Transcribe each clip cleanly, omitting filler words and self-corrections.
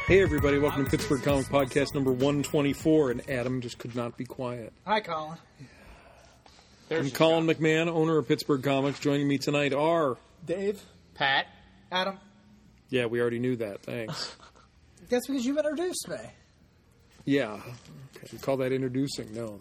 Hey everybody, welcome to Pittsburgh Comic Podcast number 124, and Adam just could not be quiet. Hi, Colin. I'm Colin McMahon, owner of Pittsburgh Comics. Joining me tonight are... Dave. Pat. Adam. Yeah, we already knew that, thanks. That's because you've introduced me. Yeah. Okay. You call that introducing? No,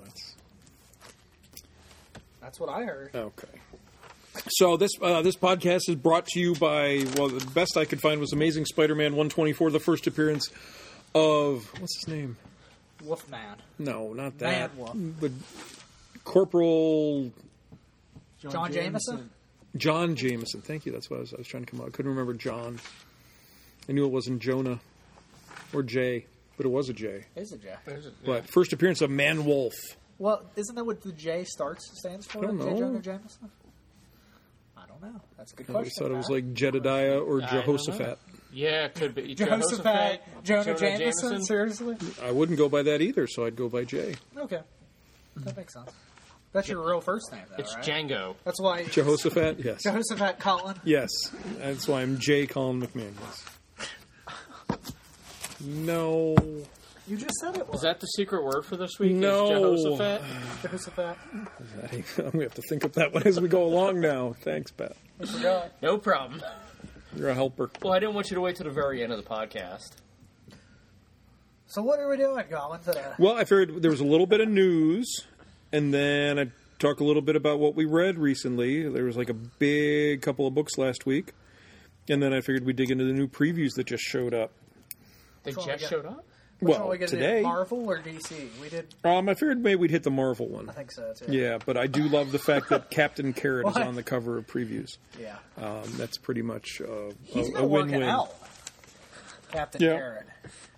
That's what I heard. Okay. So this podcast is brought to you by, well, the best I could find was Amazing Spider-Man 124, the first appearance of, what's his name? Wolfman. No, not that. Mad Wolf. The Corporal... John Jameson? John Jameson. Thank you. That's what I was trying to come up. I couldn't remember John. I knew it wasn't Jonah or Jay, but it was a J. It is a J. But first appearance of Man Wolf. Well, isn't that what the J stands for? I don't know. J. Jonah Jameson? I don't know. That's a good I question. thought it was like Jedediah or Jehoshaphat. Yeah, it could be. Jehoshaphat, Jonah Jameson? Seriously? I wouldn't go by that either, so I'd go by J. Okay. That makes sense. That's your real first name, though, It's right? Django. That's why... Jehoshaphat, yes. Jehoshaphat Colin. Yes. That's why I'm J. Colin McMahon, yes. No. You just said it was. Is that the secret word for this week? No. Is Jehoshaphat? Jehoshaphat? I'm going to have to think of that one as we go along now. Thanks, Pat. I forgot. No problem. You're a helper. Well, I didn't want you to wait to the very end of the podcast. So what are we doing, Colin, today? Well, I figured there was a little bit of news, and then I'd talk a little bit about what we read recently. There was like a big couple of books last week, and then I figured we'd dig into the new previews that just showed up. They just showed up? Which one are Well, we gonna today... do, Marvel or DC? We did... I figured maybe we'd hit the Marvel one. I think so, too. Yeah, but I do love the fact that Captain Carrot is What? on the cover of previews. Yeah. That's pretty much He's a been working win-win. out. Captain Yeah. Carrot.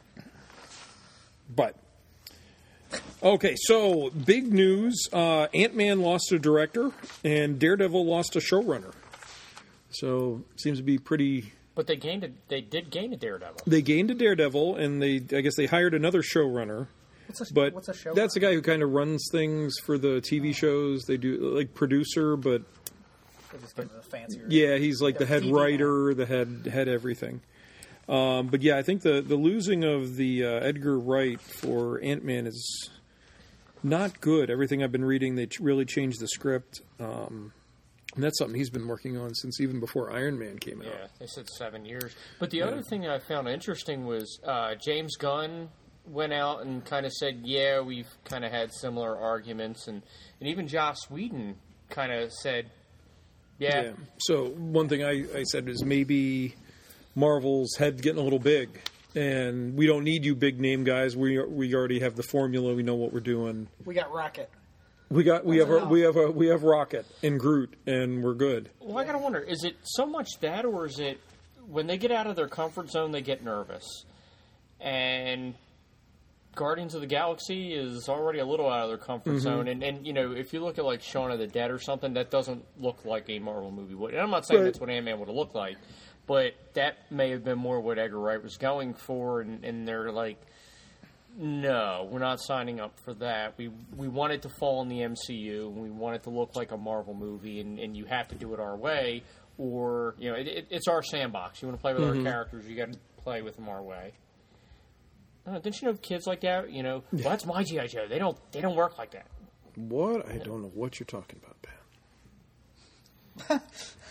But, okay, so big news. Ant-Man lost a director, and Daredevil lost a showrunner. So, seems to be pretty... But they did gain a Daredevil. They gained a Daredevil, and I guess they hired another showrunner. What's a showrunner? That's the guy who kind of runs things for the TV shows. They do, like, producer, but... They just give it a fancier... Yeah, he's like the head TV writer, the head everything. But yeah, I think the losing of the Edgar Wright for Ant-Man is not good. Everything I've been reading, they really changed the script. And that's something he's been working on since even before Iron Man came out. Yeah, they said 7 years. But the other thing that I found interesting was James Gunn went out and kind of said, yeah, we've kind of had similar arguments. And even Joss Whedon kind of said, yeah. So one thing I said is maybe Marvel's head getting a little big, and we don't need you big name guys. We already have the formula. We know what we're doing. We got Rocket. We have Rocket and Groot, and we're good. Well, I gotta wonder: is it so much that, or is it when they get out of their comfort zone, they get nervous? And Guardians of the Galaxy is already a little out of their comfort zone, and you know, if you look at like Shaun of the Dead or something, that doesn't look like a Marvel movie would. And I'm not saying that's what Ant-Man would have looked like, but that may have been more what Edgar Wright was going for, and they're like, no, we're not signing up for that. We want it to fall in the MCU, and we want it to look like a Marvel movie, and you have to do it our way, or, you know, it's our sandbox. You want to play with our characters, you got to play with them our way. Didn't you know kids like that, you know, well, that's my G.I. Joe. They don't work like that. What? I don't know what you're talking about, Pat.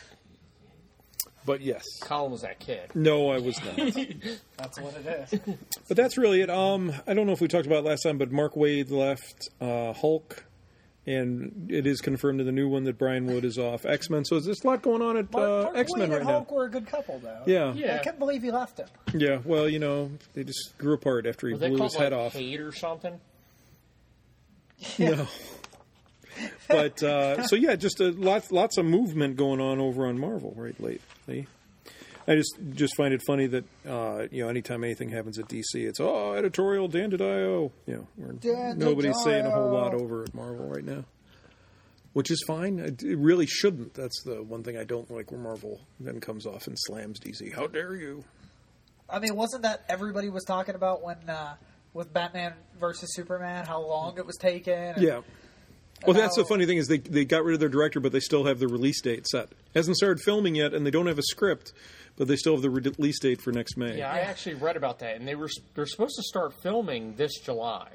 But yes. Colin was that kid. No, I was not. That's what it is. But that's really it. I don't know if we talked about it last time, but Mark Waid left Hulk, and it is confirmed in the new one that Brian Wood is off X-Men. So there's a lot going on at X-Men right and now. Hulk were a good couple, though. Yeah. I can't believe he left him. Yeah, well, you know, they just grew apart after he blew his head off. Hate or something? No. But, so yeah, just lots of movement going on over on Marvel lately. I just find it funny that, you know, anytime anything happens at DC, it's, editorial, Dan DiDio. You know, nobody's saying a whole lot over at Marvel right now. Which is fine. It really shouldn't. That's the one thing I don't like where Marvel then comes off and slams DC. How dare you? I mean, wasn't that everybody was talking about when, with Batman versus Superman, how long it was taking? Yeah. Well, that's the funny thing is they got rid of their director, but they still have the release date set. Hasn't started filming yet, and they don't have a script, but they still have the release date for next May. Yeah, I actually read about that, and they're supposed to start filming this July.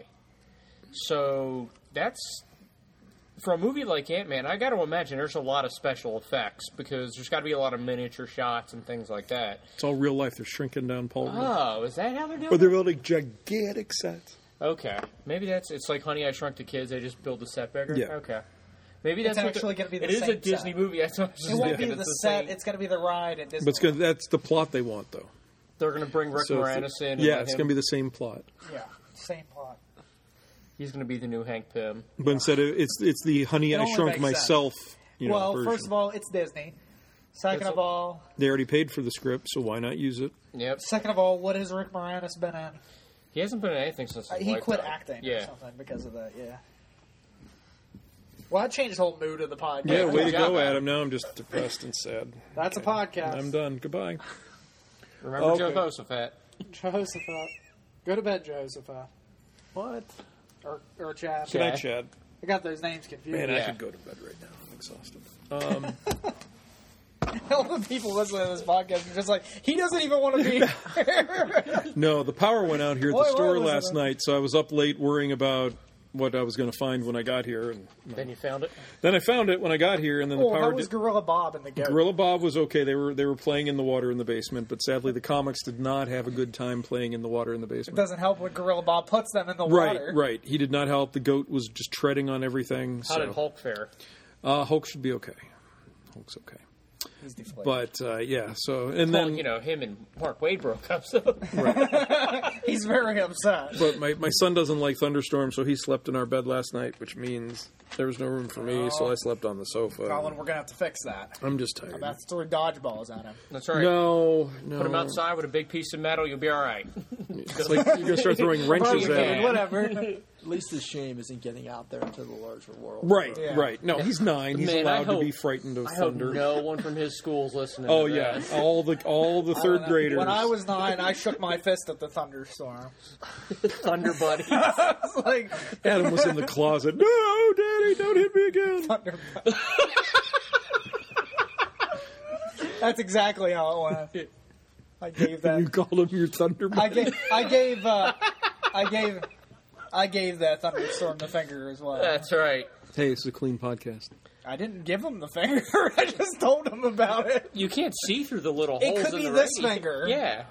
So that's for a movie like Ant-Man. I got to imagine there's a lot of special effects because there's got to be a lot of miniature shots and things like that. It's all real life. They're shrinking down Paul Rudd. Oh, is that how they're doing? But they're building gigantic sets. Okay, maybe it's like Honey, I Shrunk the Kids. They just build the set bigger. Yeah. Okay, maybe It's that's what actually going to be the It same is a Disney set. movie. That's what I was It just won't thinking. be the It's set. same. It's going to be the ride at Disney. But that's the plot they want, though. They're going to bring Rick So Moranis in. And yeah, let it's him- going to be the same plot. Yeah, same plot. He's going to be the new Hank Pym. But instead of it's the Honey, It I only Shrunk makes Myself. Well, version. first of all, it's Disney. Second of all, They already paid for the script, so why not use it? Yep. what has Rick Moranis been in? He hasn't been in anything since his He quit lifetime. acting or Yeah. something because of that, yeah. Well, that changed his whole mood of the podcast. Yeah, way to good job, go, Adam. Adam. Now I'm just depressed and sad. That's a podcast. I'm done. Goodbye. Remember Okay. Jehoshaphat. Jehoshaphat. Go to bed, Jehoshaphat. What? Or Chad. Good night, Chad. I got those names confused. Man, I Yeah. could go to bed right now. I'm exhausted. All the people listening to this podcast are just like, he doesn't even want to be here. No, the power went out here at Boy, the store where was last it? night, so I was up late worrying about what I was going to find when I got here. And Then you found it. then I found it when I got here, and then the Oh, how power was Gorilla Bob and the goat? Gorilla Bob was okay. They were playing in the water in the basement, but sadly the comics did not have a good time playing in the water in the It basement. doesn't help when Gorilla Bob puts them in the Right, water. right. He did not help. The goat was just treading on everything. How So. did Hulk fare? Hulk should be okay. Hulk's okay. He's deflated. But yeah, so and Well, then you know, him and Mark Wade broke up, so He's very upset. but my son doesn't like thunderstorms, so he slept in our bed last night, which means there was no room for me, so I slept on the sofa. Colin, we're going to have to fix that. I'm just tired. That's throwing dodgeballs at him. that's all right. No. Put him outside with a big piece of metal, you'll be all right. It's like you're gonna start throwing wrenches you at can. him. Whatever. At least the shame isn't getting out there into the larger world. Right, Yeah. right. No, he's 9. He's Man, I allowed to be hope- frightened of I hope thunder. no one from his school's listening Oh to yeah, that. all the third graders. When I was 9, I shook my fist at the thunderstorm. Thunder Buddy. It's like, Adam was in the closet. No, Daddy, don't hit me again. thunder. That's exactly how it went. I gave You that. called him your Thunderbird. I gave that thunderstorm the finger as well. That's right. Hey, this is a clean podcast. I didn't give him the finger. I just told him about it. You can't see through the little It holes could in be the this ring. finger. Yeah.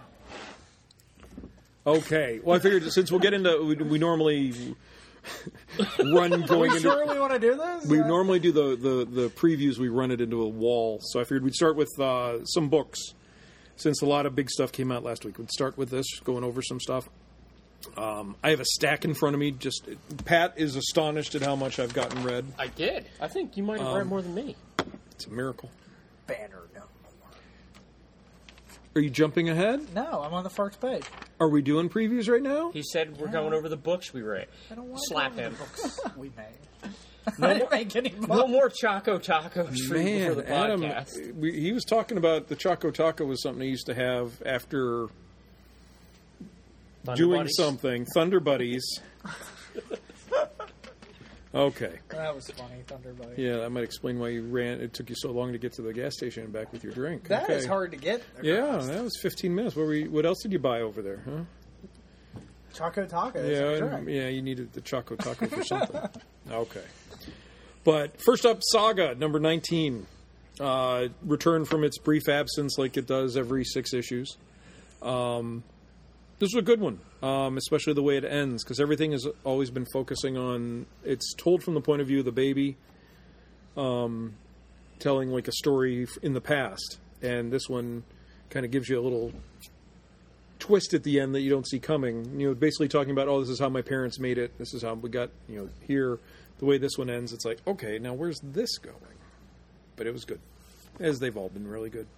Okay. Well, I figured since we'll get into we normally run going We into. sure we want to do this? We normally do the previews. We run it into a wall. So I figured we'd start with some books, since a lot of big stuff came out last week. We'd start with this, going over some stuff. I have a stack in front of me. Just Pat is astonished at how much I've gotten read. I did. I think you might have read more than me. It's a miracle. Banner, no. Are you jumping ahead? No, I'm on the first page. Are we doing previews right now? He said we're going over the books we read. I don't want Slap to him. We made. I didn't make any No money. more Choco Tacos for Man, the Adam, podcast. he was talking about the Choco Taco was something he used to have after Thunder doing Buddies. something. Thunder Buddies. Okay. That was funny, Thunder Buddy. Yeah, that might explain why you ran. It took you so long to get to the gas station and back with your drink. That okay. is hard to get. Yeah, that was 15 minutes. What else did you buy over there? Huh? Choco Tacos. Yeah, you needed the Choco Taco for something. Okay. But first up, Saga, number 19. Returned from its brief absence like it does every 6 issues. This was a good one, especially the way it ends, because everything has always been focusing on... It's told from the point of view of the baby, telling like a story in the past. And this one kind of gives you a little twist at the end that you don't see coming. You know, basically talking about, this is how my parents made it. This is how we got, here. The way this one ends, it's like, okay, now where's this going? But it was good, as they've all been really good.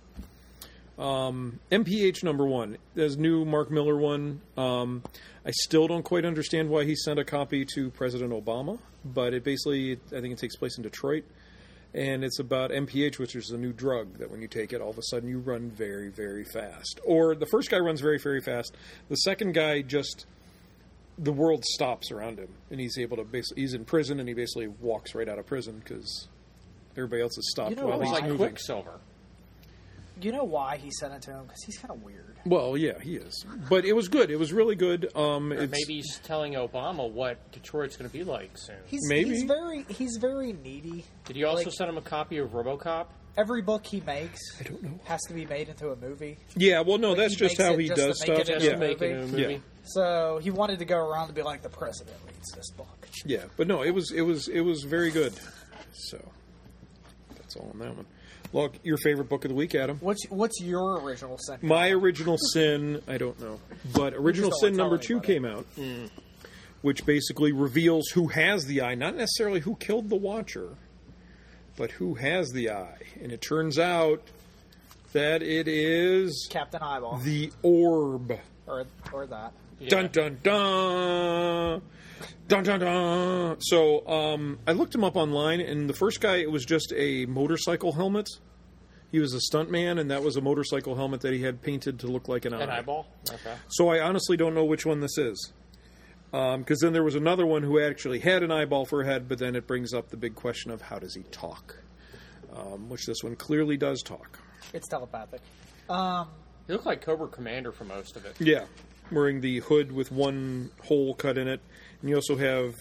MPH number 1. There's new Mark Miller one. I still don't quite understand why he sent a copy to President Obama, but it basically, I think it takes place in Detroit. And it's about MPH, which is a new drug that when you take it, all of a sudden you run very, very fast. Or the first guy runs very, very fast. The second guy just the world stops around him, and he's able to he's in prison, and he basically walks right out of prison because everybody else has stopped You know while It what? was he's like moving. Quicksilver. You know why he sent it to him? Because he's kind of weird. Well, yeah, he is, but it was good. It was really good. Or It's, maybe he's telling Obama what Detroit's going to be like soon. Maybe. He's very needy. Did you also like- send him a copy of RoboCop? Every book he makes I don't know. has to be made into a movie. Yeah, well, no, Like, that's he just makes how it he just to does make stuff. it into Just Yeah, to make it movie. a movie? Yeah. So he wanted to go around and be like, the president reads this book. yeah, but no, it was very good. So that's all on that one. Look, your favorite book of the week, Adam? What's your original sin? My original sin, I don't know, but original don't sin wanna number tell 2 came out, which basically reveals who has the eye, not necessarily who killed the Watcher, but who has the eye, and it turns out that it is Captain Eyeball the Orb. or that. Yeah. Dun dun dun. Dun dun dun. So I looked him up online, and the first guy, it was just a motorcycle helmet. He was a stuntman, and that was a motorcycle helmet that he had painted to look like an eye. An eyeball? Okay. So I honestly don't know which one this is. Because then there was another one who actually had an eyeball for a head, but then it brings up the big question of how does he talk? Which this one clearly does talk. It's telepathic. He looked like Cobra Commander for most of it. Yeah, wearing the hood with one hole cut in it. And you also have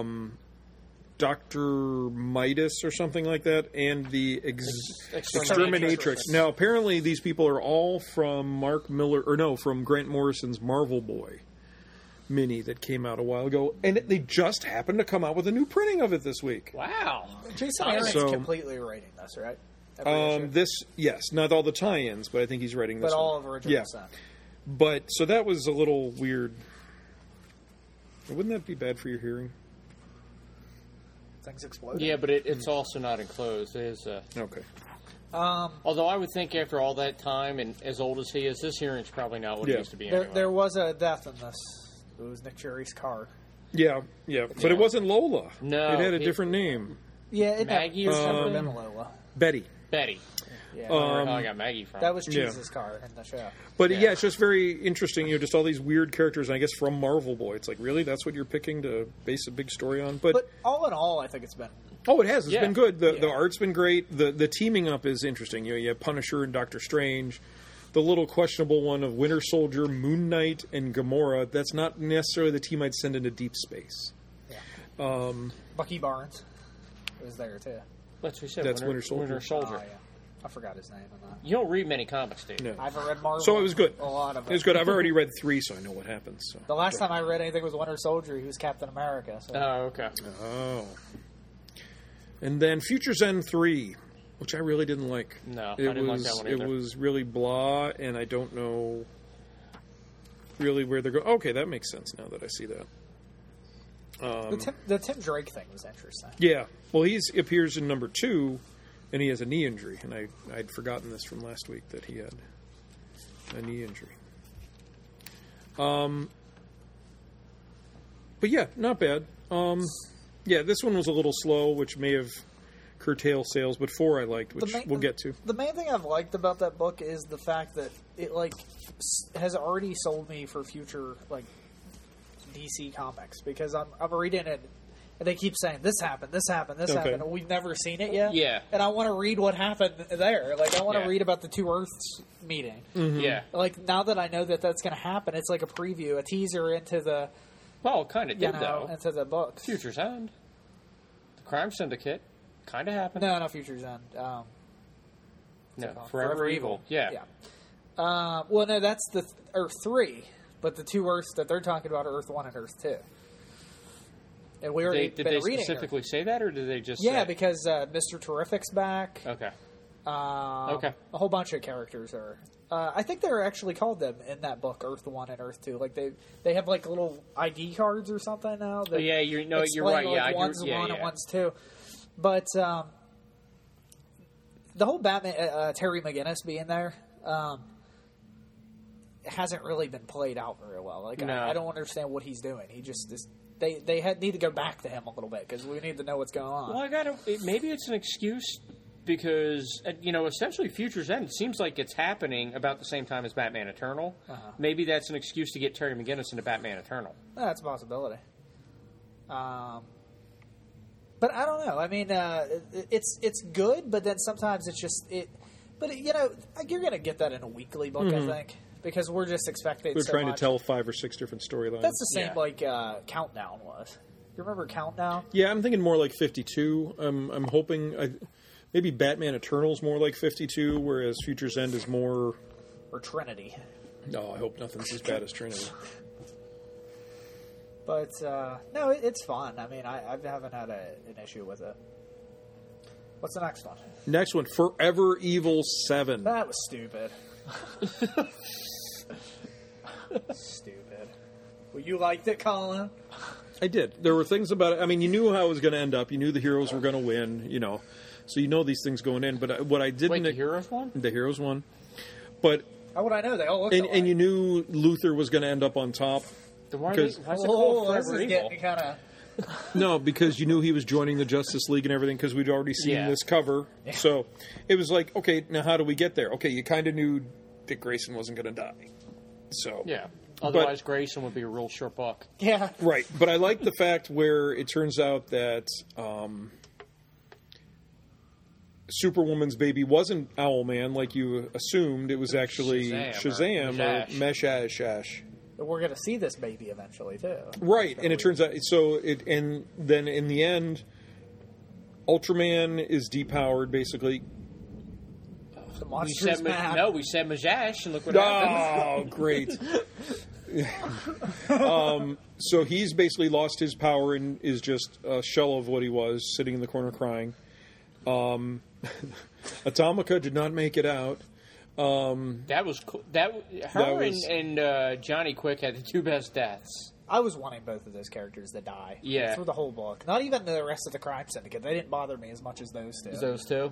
Dr. Midas or something like that, and the Exterminatrix. Now, apparently these people are all from from Grant Morrison's Marvel Boy mini that came out a while ago, and they just happened to come out with a new printing of it this week. Wow. Jason Nice. Aaron's So- completely writing this, right? Every issue. Yes, not all the tie-ins, but I think he's writing this But one. all of original Yeah. sin. But, so that was a little weird. Wouldn't that be bad for your hearing? Things exploding. Yeah, but it's also not enclosed. It is, Okay. although I would think after all that time and as old as he is, his hearing's probably not what it Yeah. used to be There, anyway. there was a death in this. It was Nick Fury's car. Yeah. But it wasn't Lola. No, It had a it- different name. Yeah, it Maggie never, or it's never something? been Lola. Betty. Betty. Yeah. Or how I got Maggie from. That was Yeah. Cheese's car in the show. But Yeah. it's just very interesting, just all these weird characters, and I guess from Marvel Boy. It's like, really? That's what you're picking to base a big story on? But all in all, I think it's been. Oh, it has. It's Yeah. been good. The Yeah. art's been great. The teaming up is interesting. You have Punisher and Doctor Strange. The little questionable one of Winter Soldier, Moon Knight, and Gamora. That's not necessarily the team I'd send into deep space. Bucky Barnes was there, too. That's what we said. That's Winter Soldier. Winter Soldier. Oh, yeah. I forgot his name on that. You don't read many comics, do you? No. I haven't read Marvel. So it was good. A lot of it. It was good. I've already read 3, so I know what happens. So. The last time I read anything was Winter Soldier. He was Captain America. So. Oh, okay. Oh. And then Future's End 3, which I really didn't like. No, I it didn't like was, that one It either. was really blah, and I don't know really where they're going. Okay, that makes sense now that I see that. The Tim Drake thing was interesting. Yeah. Well, he appears in number 2, and he has a knee injury. And I'd forgotten this from last week that he had a knee injury. But yeah, not bad. Yeah, this one was a little slow, which may have curtailed sales, but 4 I liked, which we'll get to. The main thing I've liked about that book is the fact that it has already sold me for future DC comics, because I'm reading it and they keep saying this happened, this happened, this Okay. happened, and we've never seen it yet. Yeah. And I want to read what happened there. I want to Yeah. read about the Two Earths meeting. Yeah. Now that I know that that's going to happen, it's like a preview, a teaser into the Well, it kind of did, though. into the books. Future's End. The Crime Syndicate. Kind of happened. No, Future's End. No, called? Forever Evil. Yeah. Well, no, that's the Earth 3, but the two Earths that they're talking about are Earth 1 and Earth 2. And we already Did been they reading specifically say that, or did they just Yeah, say? because Mr. Terrific's back. Okay. Okay. A whole bunch of characters are. I think they're actually called them in that book, Earth 1 and Earth 2. They have little ID cards or something now. That Yeah, you're explain, right. Yeah, one's yeah, 1 yeah. and one's 2. But the whole Batman, Terry McGinnis being there, hasn't really been played out very well. No. I don't understand what he's doing. He just is. They need to go back to him a little bit because we need to know what's going on. Well, maybe it's an excuse because, essentially Future's End, it seems like it's happening about the same time as Batman Eternal. Maybe that's an excuse to get Terry McGinnis into Batman Eternal. That's a possibility. But I don't know. I mean, it's good, but then sometimes it's just it. But you're going to get that in a weekly book, I think, because we're just expecting. They're so trying much. to tell 5 or 6 different storylines. That's the same Yeah. like Countdown was. You remember Countdown? Yeah, I'm thinking more like 52. I'm hoping maybe Batman Eternal's more like 52, whereas Future's End is more. Or Trinity? No, I hope nothing's as bad as Trinity. But no, it's fun. I mean, I haven't had an issue with it. What's the next one? Next one, Forever Evil 7. That was stupid. Stupid. Well, you liked it, Colin? I did. There were things about it. I mean, you knew how it was going to end up. You knew the heroes were going to win, So you know these things going in. But what I didn't... Wait, the Heroes won? The heroes won. But... How would I know? They all look alike. And you knew Luthor was going to end up on top. Then why Because- is it called this Forever is Evil? getting kind of... No, because you knew he was joining the Justice League and everything because we'd already seen Yeah. this cover. So it was like, okay, now how do we get there? Okay, you kind of knew Dick Grayson wasn't going to die. So Yeah. Otherwise, Grayson would be a real short buck. Yeah. Right, but I like the fact where it turns out that Superwoman's baby wasn't Owlman like you assumed. It was actually Shazam or Meshash. We're going to see this baby eventually, too. Right, and it turns out and then in the end, Ultraman is depowered basically. The We monster's said mad. we said Majash, and look what happened. Oh, great! So he's basically lost his power and is just a shell of what he was, sitting in the corner crying. Atomica did not make it out. That was cool. And Johnny Quick had the two best deaths. I was wanting both of those characters to die. Yeah. Through the whole book. Not even the rest of the Crime Syndicate. They didn't bother me as much as those two. Those two.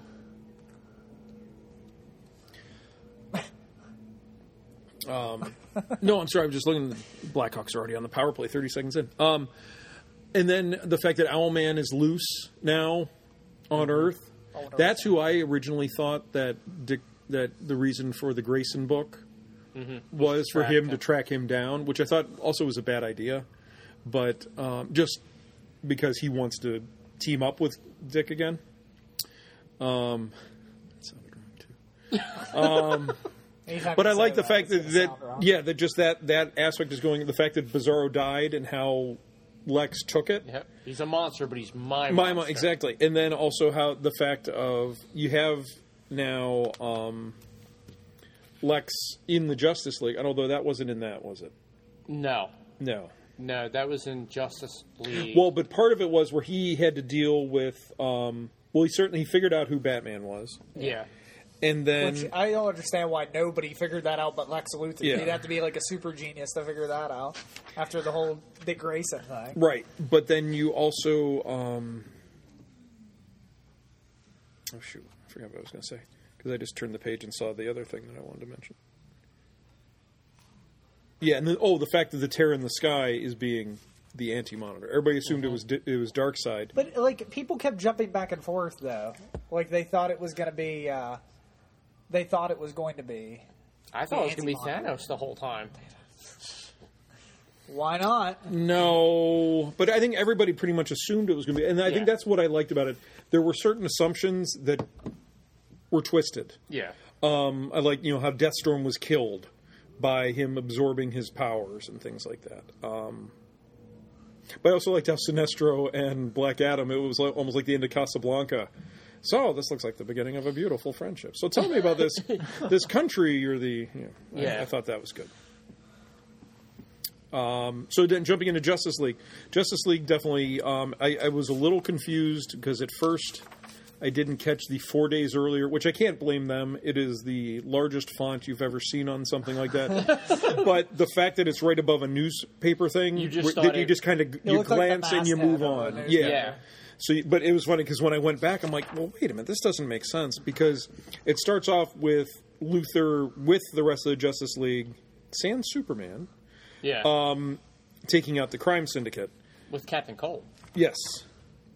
No, I'm sorry. I'm just looking. Blackhawks are already on the power play. 30 seconds in. And then the fact that Owlman is loose now on Earth. That's who I originally thought that the reason for the Grayson book was for him to track him down, which I thought also was a bad idea. But just because he wants to team up with Dick again. That sounded wrong, too. But I like the fact that aspect is going. The fact that Bizarro died and how Lex took it. Yep. He's a monster, but he's my monster. Exactly. And then also how the fact of you have now Lex in the Justice League, although that wasn't in that, was it? No, that was in Justice League. Well, but part of it was where he had to deal with. He figured out who Batman was. Yeah. And then, Which I don't understand why nobody figured that out but Lex Luthor. Yeah. He'd have to be like a super genius to figure that out after the whole Dick Grayson thing. right, but then you also, oh shoot, I forgot what I was going to say because I just turned the page and saw the other thing that I wanted to mention. Yeah, and then the fact that the tear in the sky is being the Anti-Monitor. Everybody assumed it was Darkseid. But like people kept jumping back and forth though. Like they thought it was going to be. They thought it was going to be. I thought it was going to be Anti-Monitor. Thanos the whole time. Why not? No, but I think everybody pretty much assumed it was going to be, and I think that's what I liked about it. There were certain assumptions that were twisted. Yeah. I like how Deathstorm was killed by him absorbing his powers and things like that. But I also liked how Sinestro and Black Adam, it was almost like the end of Casablanca. So this looks like the beginning of a beautiful friendship. So tell me about this country you're the... I thought that was good. So then jumping into Justice League. Justice League definitely... I was a little confused because at first I didn't catch the 4 days earlier, which I can't blame them. It is the largest font you've ever seen on something like that. But the fact that it's right above a newspaper thing, you just kind of you glance and you move on. Yeah. So, but it was funny because when I went back, I'm like, well, wait a minute, this doesn't make sense because it starts off with Luthor with the rest of the Justice League, sans Superman, Yeah. taking out the crime syndicate With Captain Cold. Yes.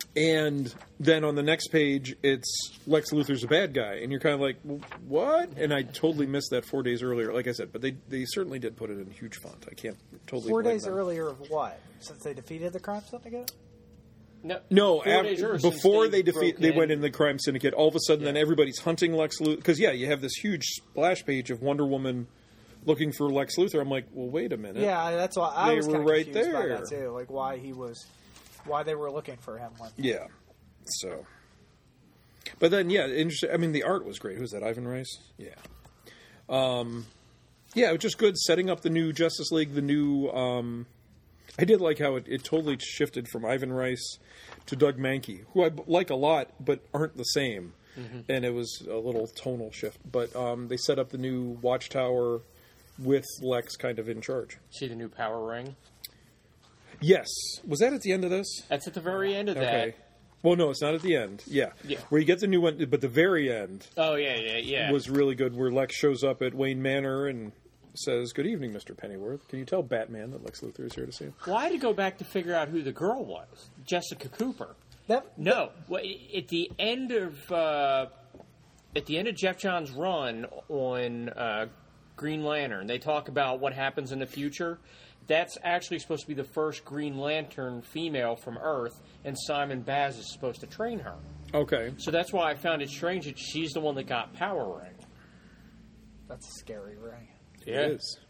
And then on the next page, it's Lex Luthor's a bad guy, and you're kind of like, what? And I totally missed that 4 days earlier, like I said. But they certainly did put it in huge font. I can't totally. 4 blame days them. earlier of what? Since they defeated the Crime Syndicate? Four No, days earlier, since before they broke went in. in the Crime Syndicate. All of a sudden, then Yeah. everybody's hunting Lex Luthor because you have this huge splash page of Wonder Woman looking for Lex Luthor. I'm like, well, wait a minute. Yeah, that's why I They was were kind of right confused by there. that too. Like why they were looking for him. When, Yeah. So, but then interesting. I mean, the art was great. Who's that? Ivan Rice. Yeah. Yeah, it was just good setting up the new Justice League. The new. I did like how it totally shifted from Ivan Rice to Doug Mankey, who I like a lot, but aren't the same. Mm-hmm. And it was a little tonal shift. But they set up the new Watchtower with Lex kind of in charge. See the new power ring? Yes. Was that at the end of this? That's at the very end of that. Okay. Well, no, it's not at the end. Yeah. Yeah. Where you get the new one, but the very end Oh, yeah. was really good, where Lex shows up at Wayne Manor and says, "Good evening, Mr. Pennyworth. Can you tell Batman that Lex Luthor is here to see him?" Well, I had to go back to figure out who the girl was. Jessica Cooper. No. Well, at the end of Jeff Johns' run on Green Lantern, they talk about what happens in the future. That's actually supposed to be the first Green Lantern female from Earth, and Simon Baz is supposed to train her. Okay. So that's why I found it strange that she's the one that got Power Ring. That's a scary ring. Yeah. It is.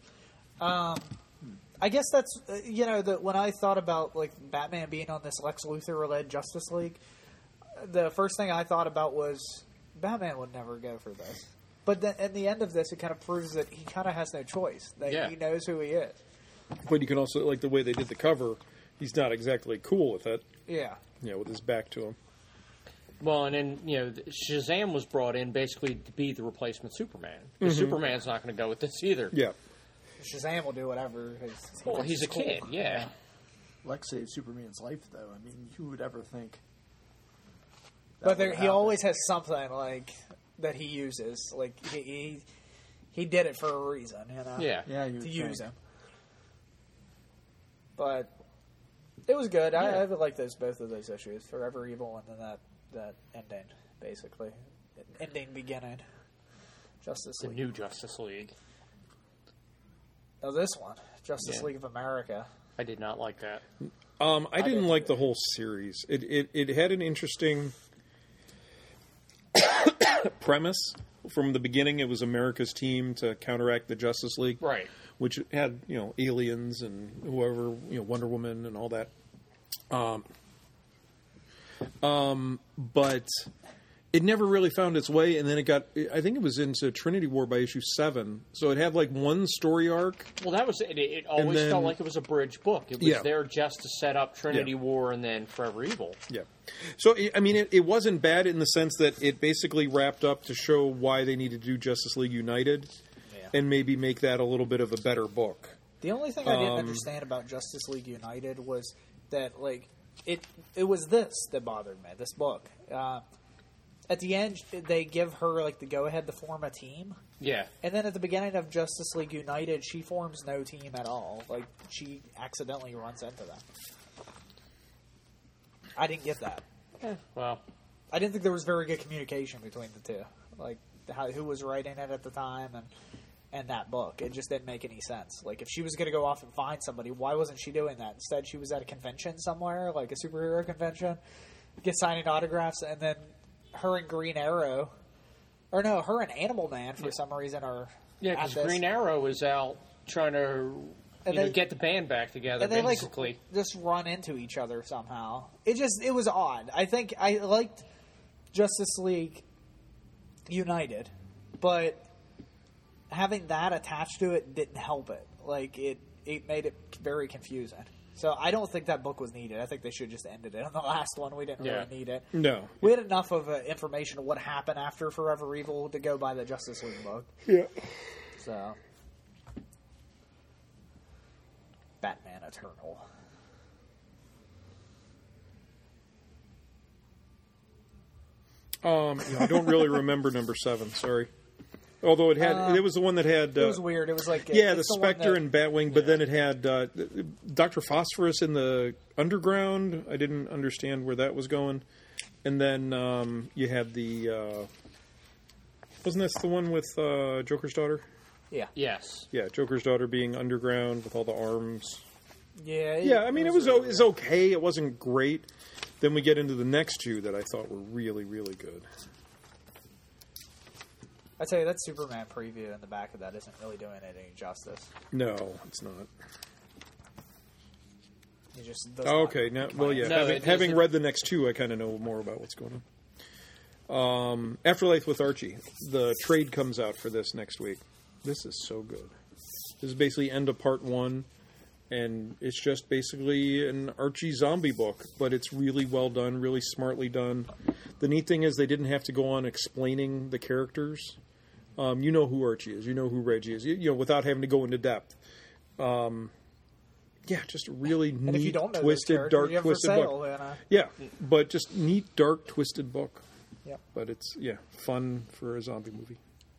I guess that's when I thought about like Batman being on this Lex Luthor-led Justice League, the first thing I thought about was Batman would never go for this. But then at the end of this, it kind of proves that he kind of has no choice. That he knows who he is. But you can also, like the way they did the cover, he's not exactly cool with it. Yeah. With his back to him. Well, and then, Shazam was brought in basically to be the replacement Superman. Because Superman's not going to go with this either. Yeah. Shazam will do whatever. Well, he's a kid, yeah. Lex saved Superman's life, though. I mean, who would ever think? But he always has something like that he uses. Like he did it for a reason, Yeah. Yeah, you to would use think. him. But it was good. I like both of those issues, Forever Evil and then that ending, basically, ending beginning. Justice The League. new Justice League. Oh, this one, Justice Yeah. League of America. I did not like that. I didn't like the whole series. It had an interesting premise. From the beginning, it was America's team to counteract the Justice League. Right. Which had, aliens and whoever, Wonder Woman and all that. But it never really found its way, and then I think it was into Trinity War by issue 7. So it had like one story arc. Well, that was it. It always then- felt like it was a bridge book. It was Yeah. there just to set up Trinity Yeah. War and then Forever Evil. Yeah. So, it wasn't bad in the sense that it basically wrapped up to show why they needed to do Justice League United and maybe make that a little bit of a better book. The only thing I didn't understand about Justice League United was that, like, it was this that bothered me, this book. At the end, they give her, like, the go-ahead to form a team. Yeah. And then at the beginning of Justice League United, she forms no team at all. Like, she accidentally runs into them. I didn't get that. Well, I didn't think there was very good communication between the two. Like, who was writing it at the time and that book. It just didn't make any sense. Like, if she was going to go off and find somebody, why wasn't she doing that? Instead, she was at a convention somewhere, like a superhero convention, signing autographs, and then her and Green Arrow, or no, her and Animal Man for some reason are yeah, at because this. Green Arrow was out trying to get the band back together, and they basically. like just run into each other somehow. It was odd. I think I liked Justice League United, but having that attached to it didn't help it. Like it made it very confusing. So I don't think that book was needed. I think they should have just ended it. On the last one, we didn't really need it. No. We had enough of information of what happened after Forever Evil to go by the Justice League book. Yeah. So, Batman Eternal. I don't really remember number 7. Sorry. Although it was the one that had it was weird. It was like the it's Spectre one and Batwing, but then it had Dr. Phosphorus in the underground. I didn't understand where that was going. And then you had the wasn't this the one with Joker's daughter? Yeah. Yes. Yeah, Joker's daughter being underground with all the arms. Yeah. I mean, it was okay. It wasn't great. Then we get into the next two that I thought were really, really good. I tell you, that Superman preview in the back of that isn't really doing it any justice. No, it's not. It just does Okay, not- now, well, yeah. No, having read the next two, I kind of know more about what's going on. Afterlife with Archie. The trade comes out for this next week. This is so good. This is basically end of part 1, and it's just basically an Archie zombie book, but it's really well done, really smartly done. The neat thing is they didn't have to go on explaining the characters. You know who Archie is. You know who Reggie is. You know, without having to go into depth. Yeah, just a really And if you neat, don't know twisted, those dark, characters, you have for twisted sale, book. then, Yeah, but just neat, dark, twisted book. Yep. But it's, fun for a zombie movie.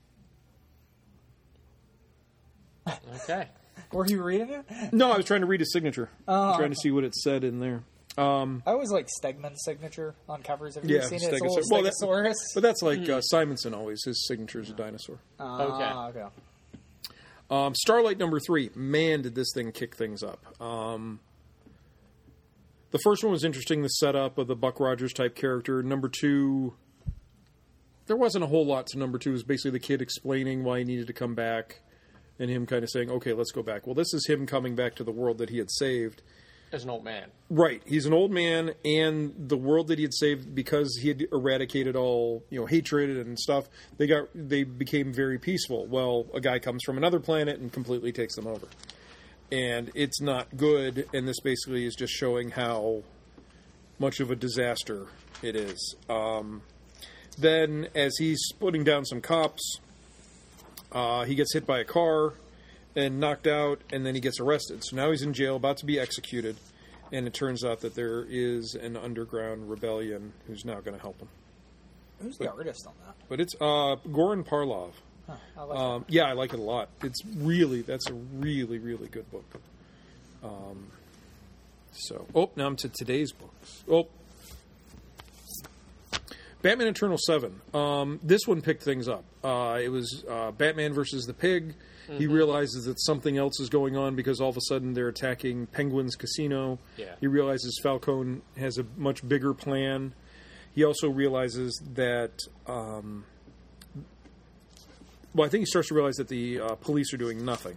Okay. Were you reading it? No, I was trying to read his signature. Trying to see what it said in there. I always like Stegman's signature on covers. Have you Yeah, seen it? It's a Stegosaurus. little Well, Stegosaurus. But that's like Simonson always. His signature is a dinosaur. Okay. Starlight number 3. Man, did this thing kick things up. The first one was interesting, the setup of the Buck Rogers type character. Number 2, there wasn't a whole lot to number 2. It was basically the kid explaining why he needed to come back and him kind of saying, okay, let's go back. Well, this is him coming back to the world that he had saved. As an old man. Right. He's an old man, and the world that he had saved, because he had eradicated all, hatred and stuff, they became very peaceful. Well, a guy comes from another planet and completely takes them over. And it's not good, and this basically is just showing how much of a disaster it is. Then, as he's putting down some cops, he gets hit by a car and knocked out, and then he gets arrested. So now he's in jail, about to be executed, and it turns out that there is an underground rebellion who's now going to help him. Who's the artist on that? But it's Goran Parlov. Huh, I like Yeah, I like it a lot. That's a really, really good book. Now I'm to today's books. Batman Eternal 7. This one picked things up. It was Batman versus the Pig. Mm-hmm. He realizes that something else is going on because all of a sudden they're attacking Penguin's casino. Yeah. He realizes Falcone has a much bigger plan. He also realizes that... I think he starts to realize that the police are doing nothing.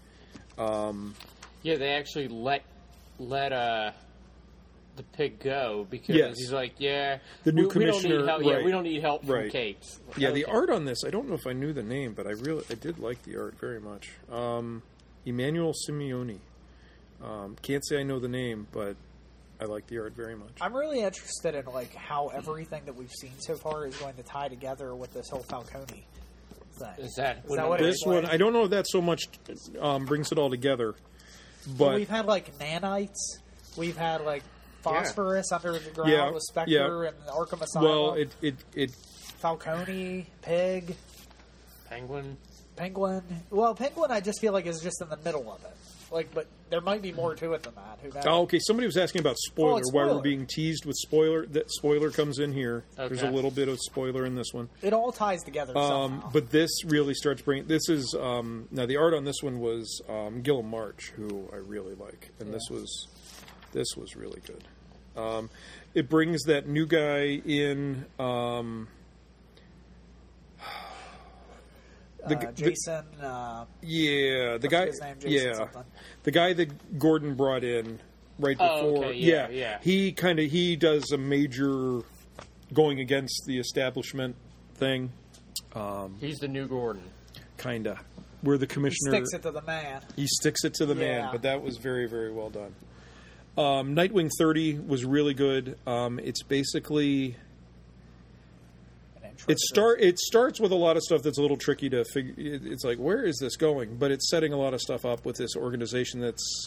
Yeah, they actually let the Pig go because Yes. he's like, The new commissioner, we don't need help. right. Yeah, we don't need help from Right. Capes. Yeah, the Okay. art on this, I don't know if I knew the name, but I did like the art very much. Emmanuel Simeone. Can't say I know the name, but I like the art very much. I'm really interested in how everything that we've seen so far is going to tie together with this whole Falcone thing. Is that what it This is one, like? I don't know if that so much brings it all together, Well, but we've had nanites. We've had phosphorus under the ground Yeah, with Spectre yeah. and Arkham Asylum. well, it Falcone, Pig, Penguin? Penguin. Well, Penguin, I just feel is just in the middle of it. But there might be more to it than that. Who knows? Oh, okay. Somebody was asking about spoiler. it's Why we're spoiler. being teased with spoiler. That spoiler comes in here. There's a Okay. little bit of spoiler in this one. It all ties together somehow. But this really starts bringing. This is now the art on this one was Gilliam March, who I really like, and this was really good. It brings that new guy in. Jason. The guy. his name, Jason something. The guy that Gordon brought in right Oh, before. okay, yeah. He does a major going against the establishment thing. He's the new Gordon. Kinda. Where the He commissioner sticks it to the man. He sticks it to the man, Yeah. but that was very, very well done. Nightwing 30 was really good. It's basically it starts with a lot of stuff that's a little tricky to figure. It's like, where is this going? But it's setting a lot of stuff up with this organization that's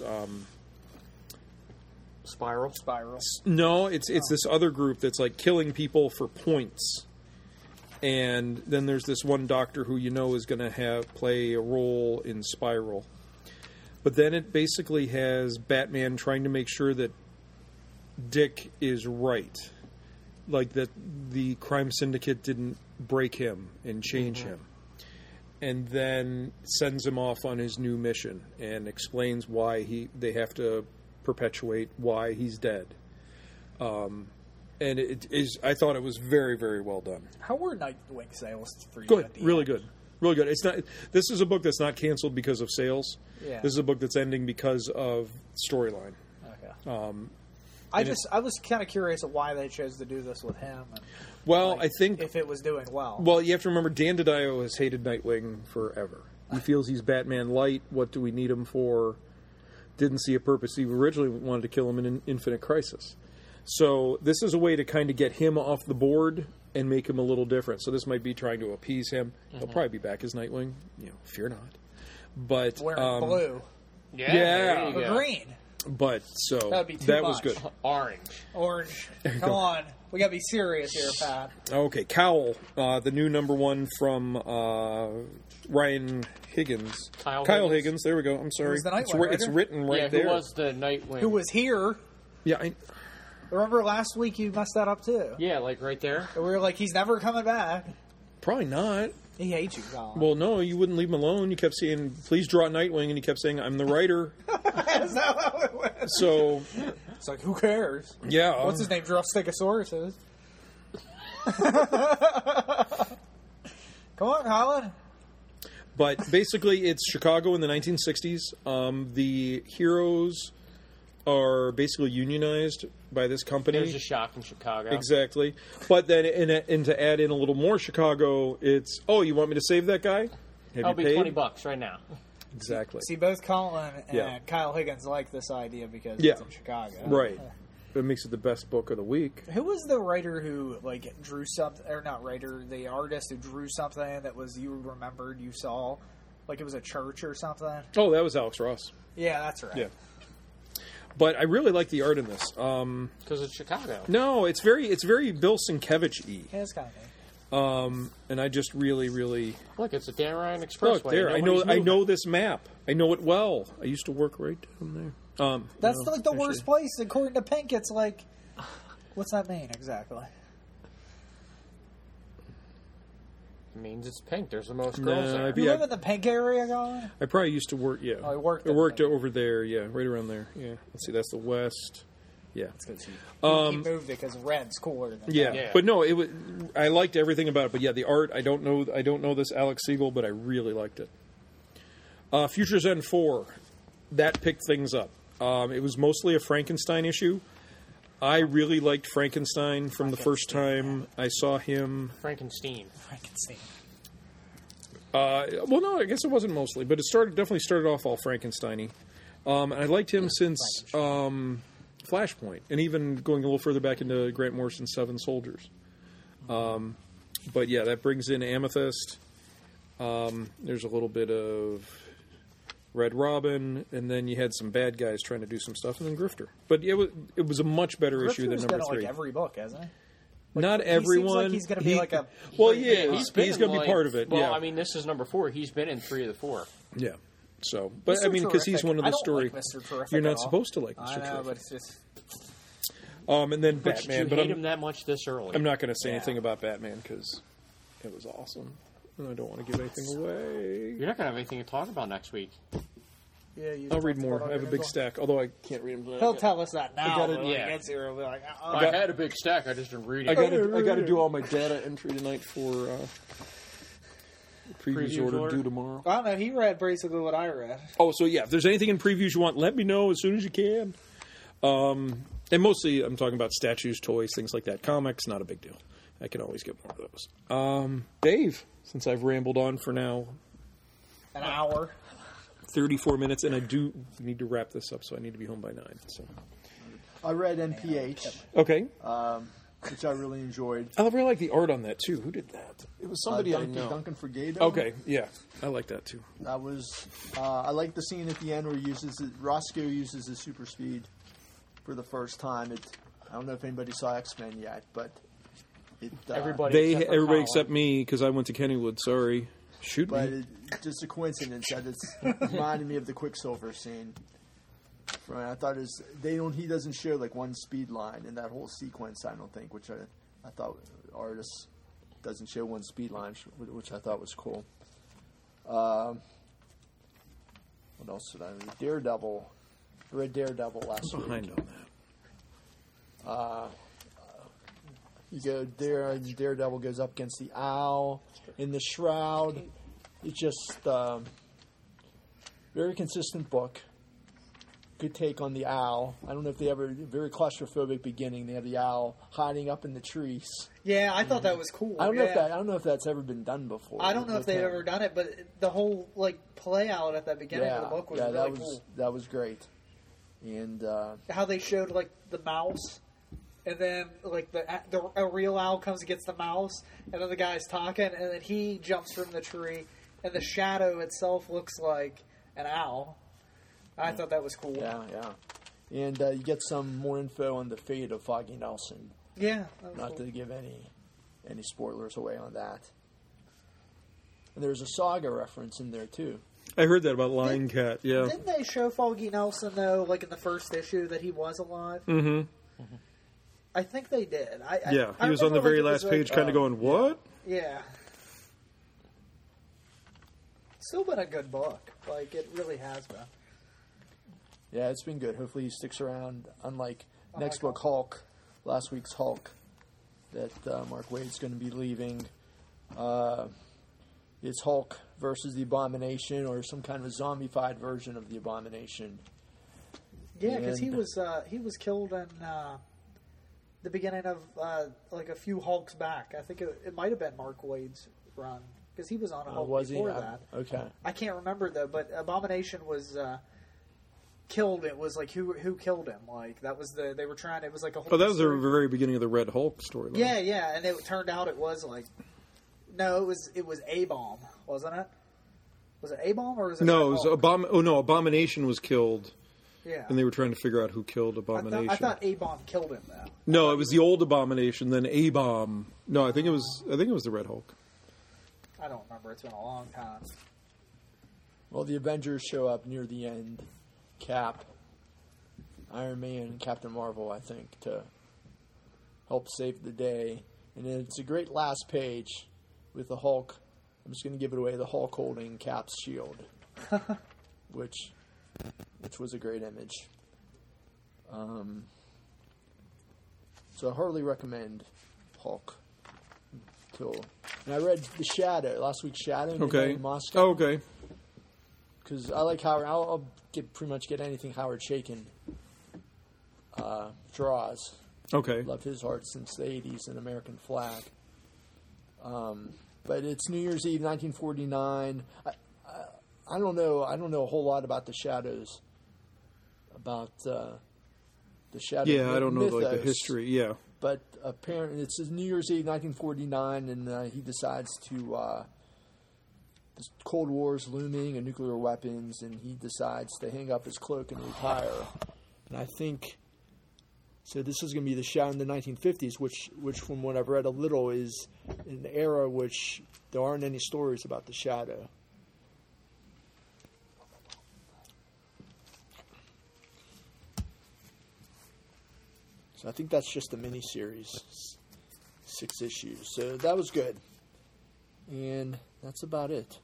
Spiral. Spiral. no, it's this other group that's like killing people for points. And then there's this one doctor who is going to play a role in Spiral. But then it basically has Batman trying to make sure that Dick is right. Like that the crime syndicate didn't break him and change him. And then sends him off on his new mission and explains why they have to perpetuate why he's dead. And I thought it was very, very well done. How were Nightwing sales for you? Good, at the really end? good. Really good. It's not. This is a book that's not canceled because of sales. Yeah. This is a book that's ending because of storyline. Okay. I was kind of curious of why they chose to do this with him. And, Well, I think. if it was doing well. Well, you have to remember, Dan DiDio has hated Nightwing forever. He feels he's Batman light. What do we need him for? Didn't see a purpose. He originally wanted to kill him in Infinite Crisis. So this is a way to kind of get him off the board and make him a little different. So this might be trying to appease him. He'll probably be back as Nightwing. Fear not. But wearing blue Yeah. there you or go. green, but so That'd be too that was much. good. Orange. Come on, we gotta be serious here, Pat. Okay, Cowl, the new #1 from Ryan Higgins. Kyle Higgins. There we go. I'm sorry. Who's the Nightwing It's writer? written right Yeah, there. who was the Nightwing? Who was here? Yeah, Remember last week you messed that up too. Yeah, like right there. We were like, he's never coming back. probably not. He hates you, Colin. Well, no, you wouldn't leave him alone. You kept saying, "Please draw Nightwing," and he kept saying, "I'm the writer." Is that how it went? So, It's like, who cares? yeah. What's his name? Stegosaurus. Come on, Colin. But basically, it's Chicago in the 1960s. The heroes are basically unionized by this company. There's a shot from Chicago. Exactly. But then, and to add in a little more Chicago, it's, you want me to save that guy? Have I'll you be paid? $20 right now. Exactly. See, both Colin and Yeah. Kyle Higgins like this idea because Yeah. it's in Chicago. Right. It makes it the best book of the week. Who was the writer who drew something, or not writer, the artist who drew something that was you remembered you saw, like it was a church or something? Oh, that was Alex Ross. Yeah, that's right. Yeah. But I really like the art in this. Because it's Chicago. No, it's very Bill Sienkiewicz-y. Yeah, it's kind of neat. And I just really, really Look, it's a Dan Ryan Expressway. look there. I know this map. I know it well. I used to work right down there. That's no, like the actually. worst place. According to Pink, it's like, what's that mean exactly? It means it's pink. There's the most No, girls there. I'd You Yeah. live in the Pink area, Colin? I probably used to work. Yeah, Oh, I worked I at worked the- over there. Yeah, right around there. Yeah. Let's see. That's the west. Yeah. He moved it because red's cooler than Yeah. Yeah. But no, it was. I liked everything about it. But yeah, the art. I don't know this Alex Siegel, but I really liked it. Future's End 4, that picked things up. It was mostly a Frankenstein issue. I really liked Frankenstein from the first time I saw him. Frankenstein. Frankenstein. Well, no, I guess it wasn't mostly, but it definitely started off all Frankenstein-y. And I liked him since Flashpoint, and even going a little further back into Grant Morrison's Seven Soldiers. But yeah, that brings in Amethyst. There's a little bit of Red Robin, and then you had some bad guys trying to do some stuff, and then Grifter. But it was a much better issue than Grifter's number been in, 3. like every book, hasn't he? Not he seems everyone. like he's gonna be like a- Well, Yeah, yeah, He's he's going to be part of it. Well, yeah, I mean, this is number 4. He's been in 3 of the 4. yeah. So, but Mr. I mean, because he's Terrific. one of the I don't story. like Mr. Terrific You're at not all. supposed to like I Mr. know, Terrific. but it's just And then But Batman. you But hate him that much this early. I'm not going to say Yeah. anything about Batman because it was awesome, and I don't want to give anything away. You're not going to have anything to talk about next week. yeah. You I'll read talked more. about I have a big it. stack, although I can't read them tonight. He'll tell us that now. gotta- but when yeah. he gets here, he'll be like, I had a big stack. I just didn't read I it. got to do all my data entry tonight for previews Previews order order? due tomorrow. I don't know. He read basically what I read. Oh, so yeah, if there's anything in previews you want, let me know as soon as you can. And mostly, I'm talking about statues, toys, things like that. Comics, not a big deal. I can always get more of those. Dave, since I've rambled on for now An hour. 34 minutes, and I do need to wrap this up, so I need to be home by 9. So I read NPH, okay, which I really enjoyed. I really like the art on that too. Who did that? It was somebody I Duncan, know. Duncan Fregado. Okay, yeah, I like that too. That was. I like the scene at the end where Roscoe uses his super speed for the first time. I don't know if anybody saw X-Men yet, but Everybody Everybody for except me, because I went to Kennywood. Sorry. Shoot But me. just a coincidence that it's reminded me of the Quicksilver scene. I thought he doesn't show like one speed line in that whole sequence. I don't think, which I thought artists doesn't show one speed line, which I thought was cool. What else did I read? Daredevil. I read Daredevil last week. Behind on that. You go there, and Daredevil goes up against the Owl in the Shroud. It's just very consistent book. Good take on the Owl. I don't know if they ever very claustrophobic beginning. They have the Owl hiding up in the trees. Yeah, I thought that was cool. I don't know if that's ever been done before. I don't know if they've ever done it, but the whole play out at the beginning of the book was really cool. That was great. And how they showed the mouse, and then a real owl comes against the mouse, and then the guy's talking, and then he jumps from the tree, and the shadow itself looks like an owl. I thought that was cool. Yeah. And you get some more info on the fate of Foggy Nelson. Yeah, not to give any spoilers away on that. And there's a Saga reference in there too. I heard that about Lion Cat. Yeah. Didn't they show Foggy Nelson though, in the first issue, that he was alive? Mm-hmm. I think they did. He was on the very last page, kind of going, "What?" Yeah. Still been a good book. It really has been. Yeah, it's been good. Hopefully he sticks around. Unlike next book, Hulk, last week's Hulk, that Mark Waid's going to be leaving. It's Hulk versus the Abomination, or some kind of zombified version of the Abomination. Yeah, because he was killed in the beginning of a few Hulks back. I think it might have been Mark Waid's run, because he was on a Hulk before that. Okay. I can't remember though, but Abomination was killed. It was who killed him? That was they were trying. It was a whole. Oh, that was the very beginning of the Red Hulk storyline. Yeah, and it turned out it was no, it was A-Bomb, wasn't it? Was it A-Bomb or was it? No, it was Abomination was killed. Yeah. And they were trying to figure out who killed Abomination. I thought A-Bomb killed him though. No, it was the old Abomination, then A-Bomb. No, I think it was the Red Hulk. I don't remember. It's been a long time. Well, the Avengers show up near the end. Cap, Iron Man, and Captain Marvel, I think, to help save the day. And it's a great last page with the Hulk. I'm just going to give it away. The Hulk holding Cap's shield, which was a great image. So I heartily recommend Hulk. And I read The Shadow, last week's Shadow. Okay. In Moscow. Oh, okay. Because I like Howard. I'll pretty much get anything Howard Chaykin draws. Okay. Love his art since the 80s and American Flag. But it's New Year's Eve, 1949. I don't know. I don't know a whole lot about the Shadows. About the Shadow. Yeah, I don't know mythos, the history. Yeah. But apparently, it's New Year's Eve, 1949, and he decides to. The Cold War is looming and nuclear weapons, and he decides to hang up his cloak and retire. And I think so. This is going to be the Shadow in the 1950s, which from what I've read a little, is an era which there aren't any stories about the Shadow. So I think that's just a mini-series, 6 issues. So that was good. And that's about it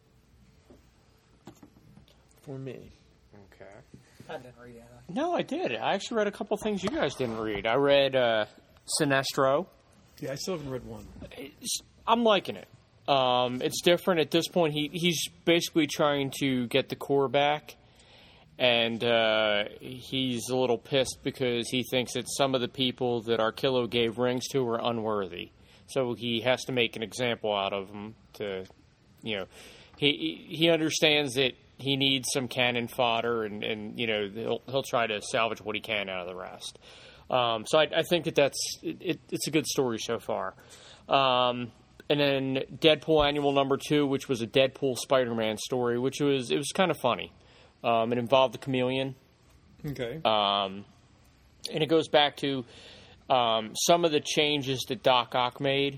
for me. Okay. I didn't read anything. No, I did. I actually read a couple things you guys didn't read. I read Sinestro. Yeah, I still haven't read one. I'm liking it. It's different at this point. He's basically trying to get the core back, and he's a little pissed because he thinks that some of the people that Arkillo gave rings to were unworthy. So he has to make an example out of them to, he understands that he needs some cannon fodder, and he'll try to salvage what he can out of the rest. So I think it's a good story so far. And then Deadpool Annual Number 2, which was a Deadpool Spider-Man story, it was kind of funny. It involved the Chameleon. Okay. And it goes back to some of the changes that Doc Ock made,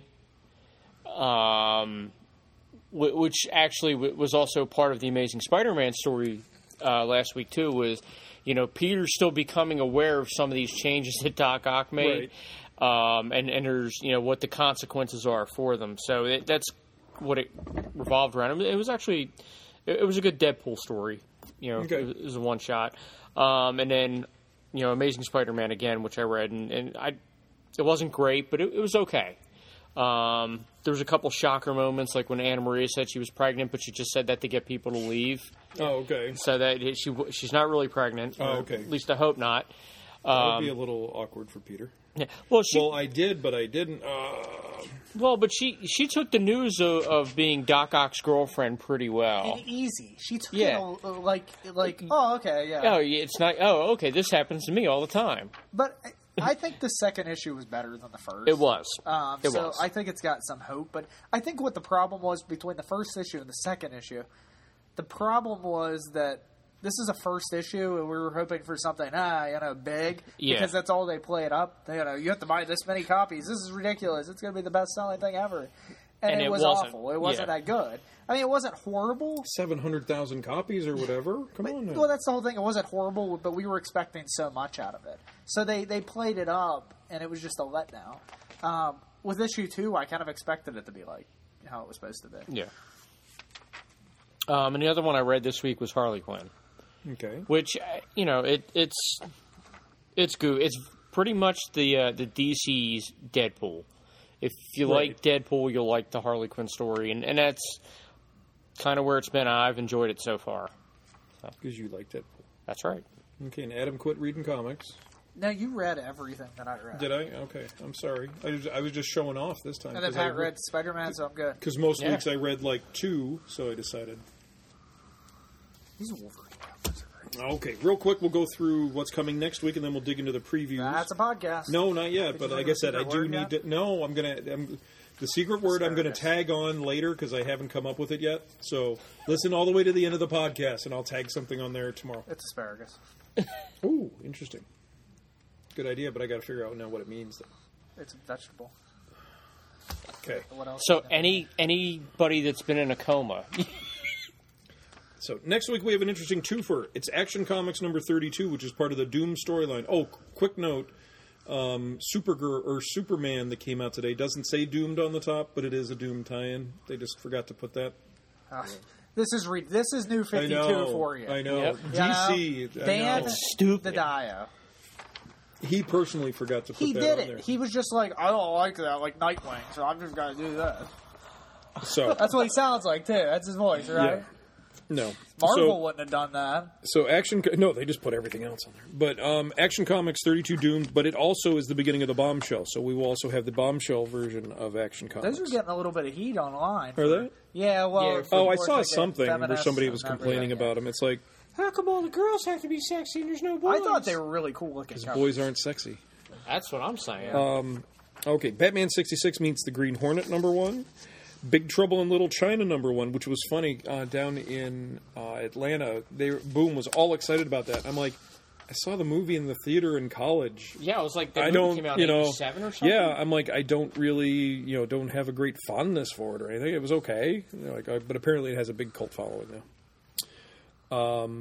which actually was also part of the Amazing Spider-Man story last week too, was, Peter's still becoming aware of some of these changes that Doc Ock made, and there's, what the consequences are for them. So that's what it revolved around. It was actually, it was a good Deadpool story. It was a one shot. And then, Amazing Spider-Man again, which I read, and it wasn't great, but it was okay. There was a couple shocker moments, like when Anna Maria said she was pregnant, but she just said that to get people to leave. Oh, okay. So that she's not really pregnant. Oh, okay. At least I hope not. That would be a little awkward for Peter. Yeah. Well, I did, but I didn't. Well, but she took the news of being Doc Ock's girlfriend pretty well. Easy. She took it like, oh, okay, yeah. Oh, it's not. Oh, okay. This happens to me all the time. But I think the second issue was better than the first. It was. So I think it's got some hope. But I think what the problem was between the first issue and the second issue, the problem was that this is a first issue, and we were hoping for something, big, because that's all they play it up. You have to buy this many copies. This is ridiculous. It's going to be the best-selling thing ever. And it was awful. It wasn't that good. I mean, it wasn't horrible. 700,000 copies or whatever? Come on now. Well, that's the whole thing. It wasn't horrible, but we were expecting so much out of it. So they played it up, and it was just a letdown. With issue 2, I kind of expected it to be like how it was supposed to be. Yeah. And the other one I read this week was Harley Quinn. Okay. Which, it's good. It's pretty much the DC's Deadpool. If you like Deadpool, you'll like the Harley Quinn story, and that's kind of where it's been. I've enjoyed it so far. Because you like Deadpool. That's right. Okay, and Adam quit reading comics. No, you read everything that I read. Did I? Okay, I'm sorry. I was just showing off this time. And then Pat read Spider-Man, so I'm good. Because most weeks I read like 2, so I decided. He's a Wolverine. Okay, real quick, we'll go through what's coming next week, and then we'll dig into the previews. That's a podcast. No, not yet. But like I said, I do need to. No, the secret word I'm going to tag on later because I haven't come up with it yet. So listen all the way to the end of the podcast, and I'll tag something on there tomorrow. It's asparagus. Ooh, interesting. Good idea, but I got to figure out now what it means. Though. It's a vegetable. Okay. What else? So anybody that's been in a coma. So next week we have an interesting twofer. It's Action Comics number 32, which is part of the Doom storyline. Oh, quick note. Supergirl or Superman that came out today doesn't say Doomed on the top, but it is a Doom tie-in. They just forgot to put that. This is new 52 for you. I know. Yep. DC. Dan Stupid. the Dio. He personally forgot to put that He did on it. there. He was just like, I don't like that, like Nightwing, so I'm just going to do that. So That's what he sounds like, too. That's his voice, right? yeah. No. Marvel wouldn't have done that. So no, they just put everything else on there. But Action Comics 32 Doomed, but it also is the beginning of the Bombshell. So we will also have the Bombshell version of Action Comics. Those are getting a little bit of heat online. Are they? Yeah, well... Yeah, I saw something where somebody was complaining about them. It's like, How come all the girls have to be sexy and there's no boys? I thought they were really cool looking. because boys aren't sexy. That's what I'm saying. Okay, Batman 66 meets the Green Hornet number 1. Big Trouble in Little China number 1, which was funny, down in Atlanta. Boom was all excited about that. I'm like, I saw the movie in the theater in college. Yeah, it was like the movie came out in 87 or something. Yeah, I'm like, I don't really, don't have a great fondness for it or anything. It was okay, but apparently it has a big cult following now.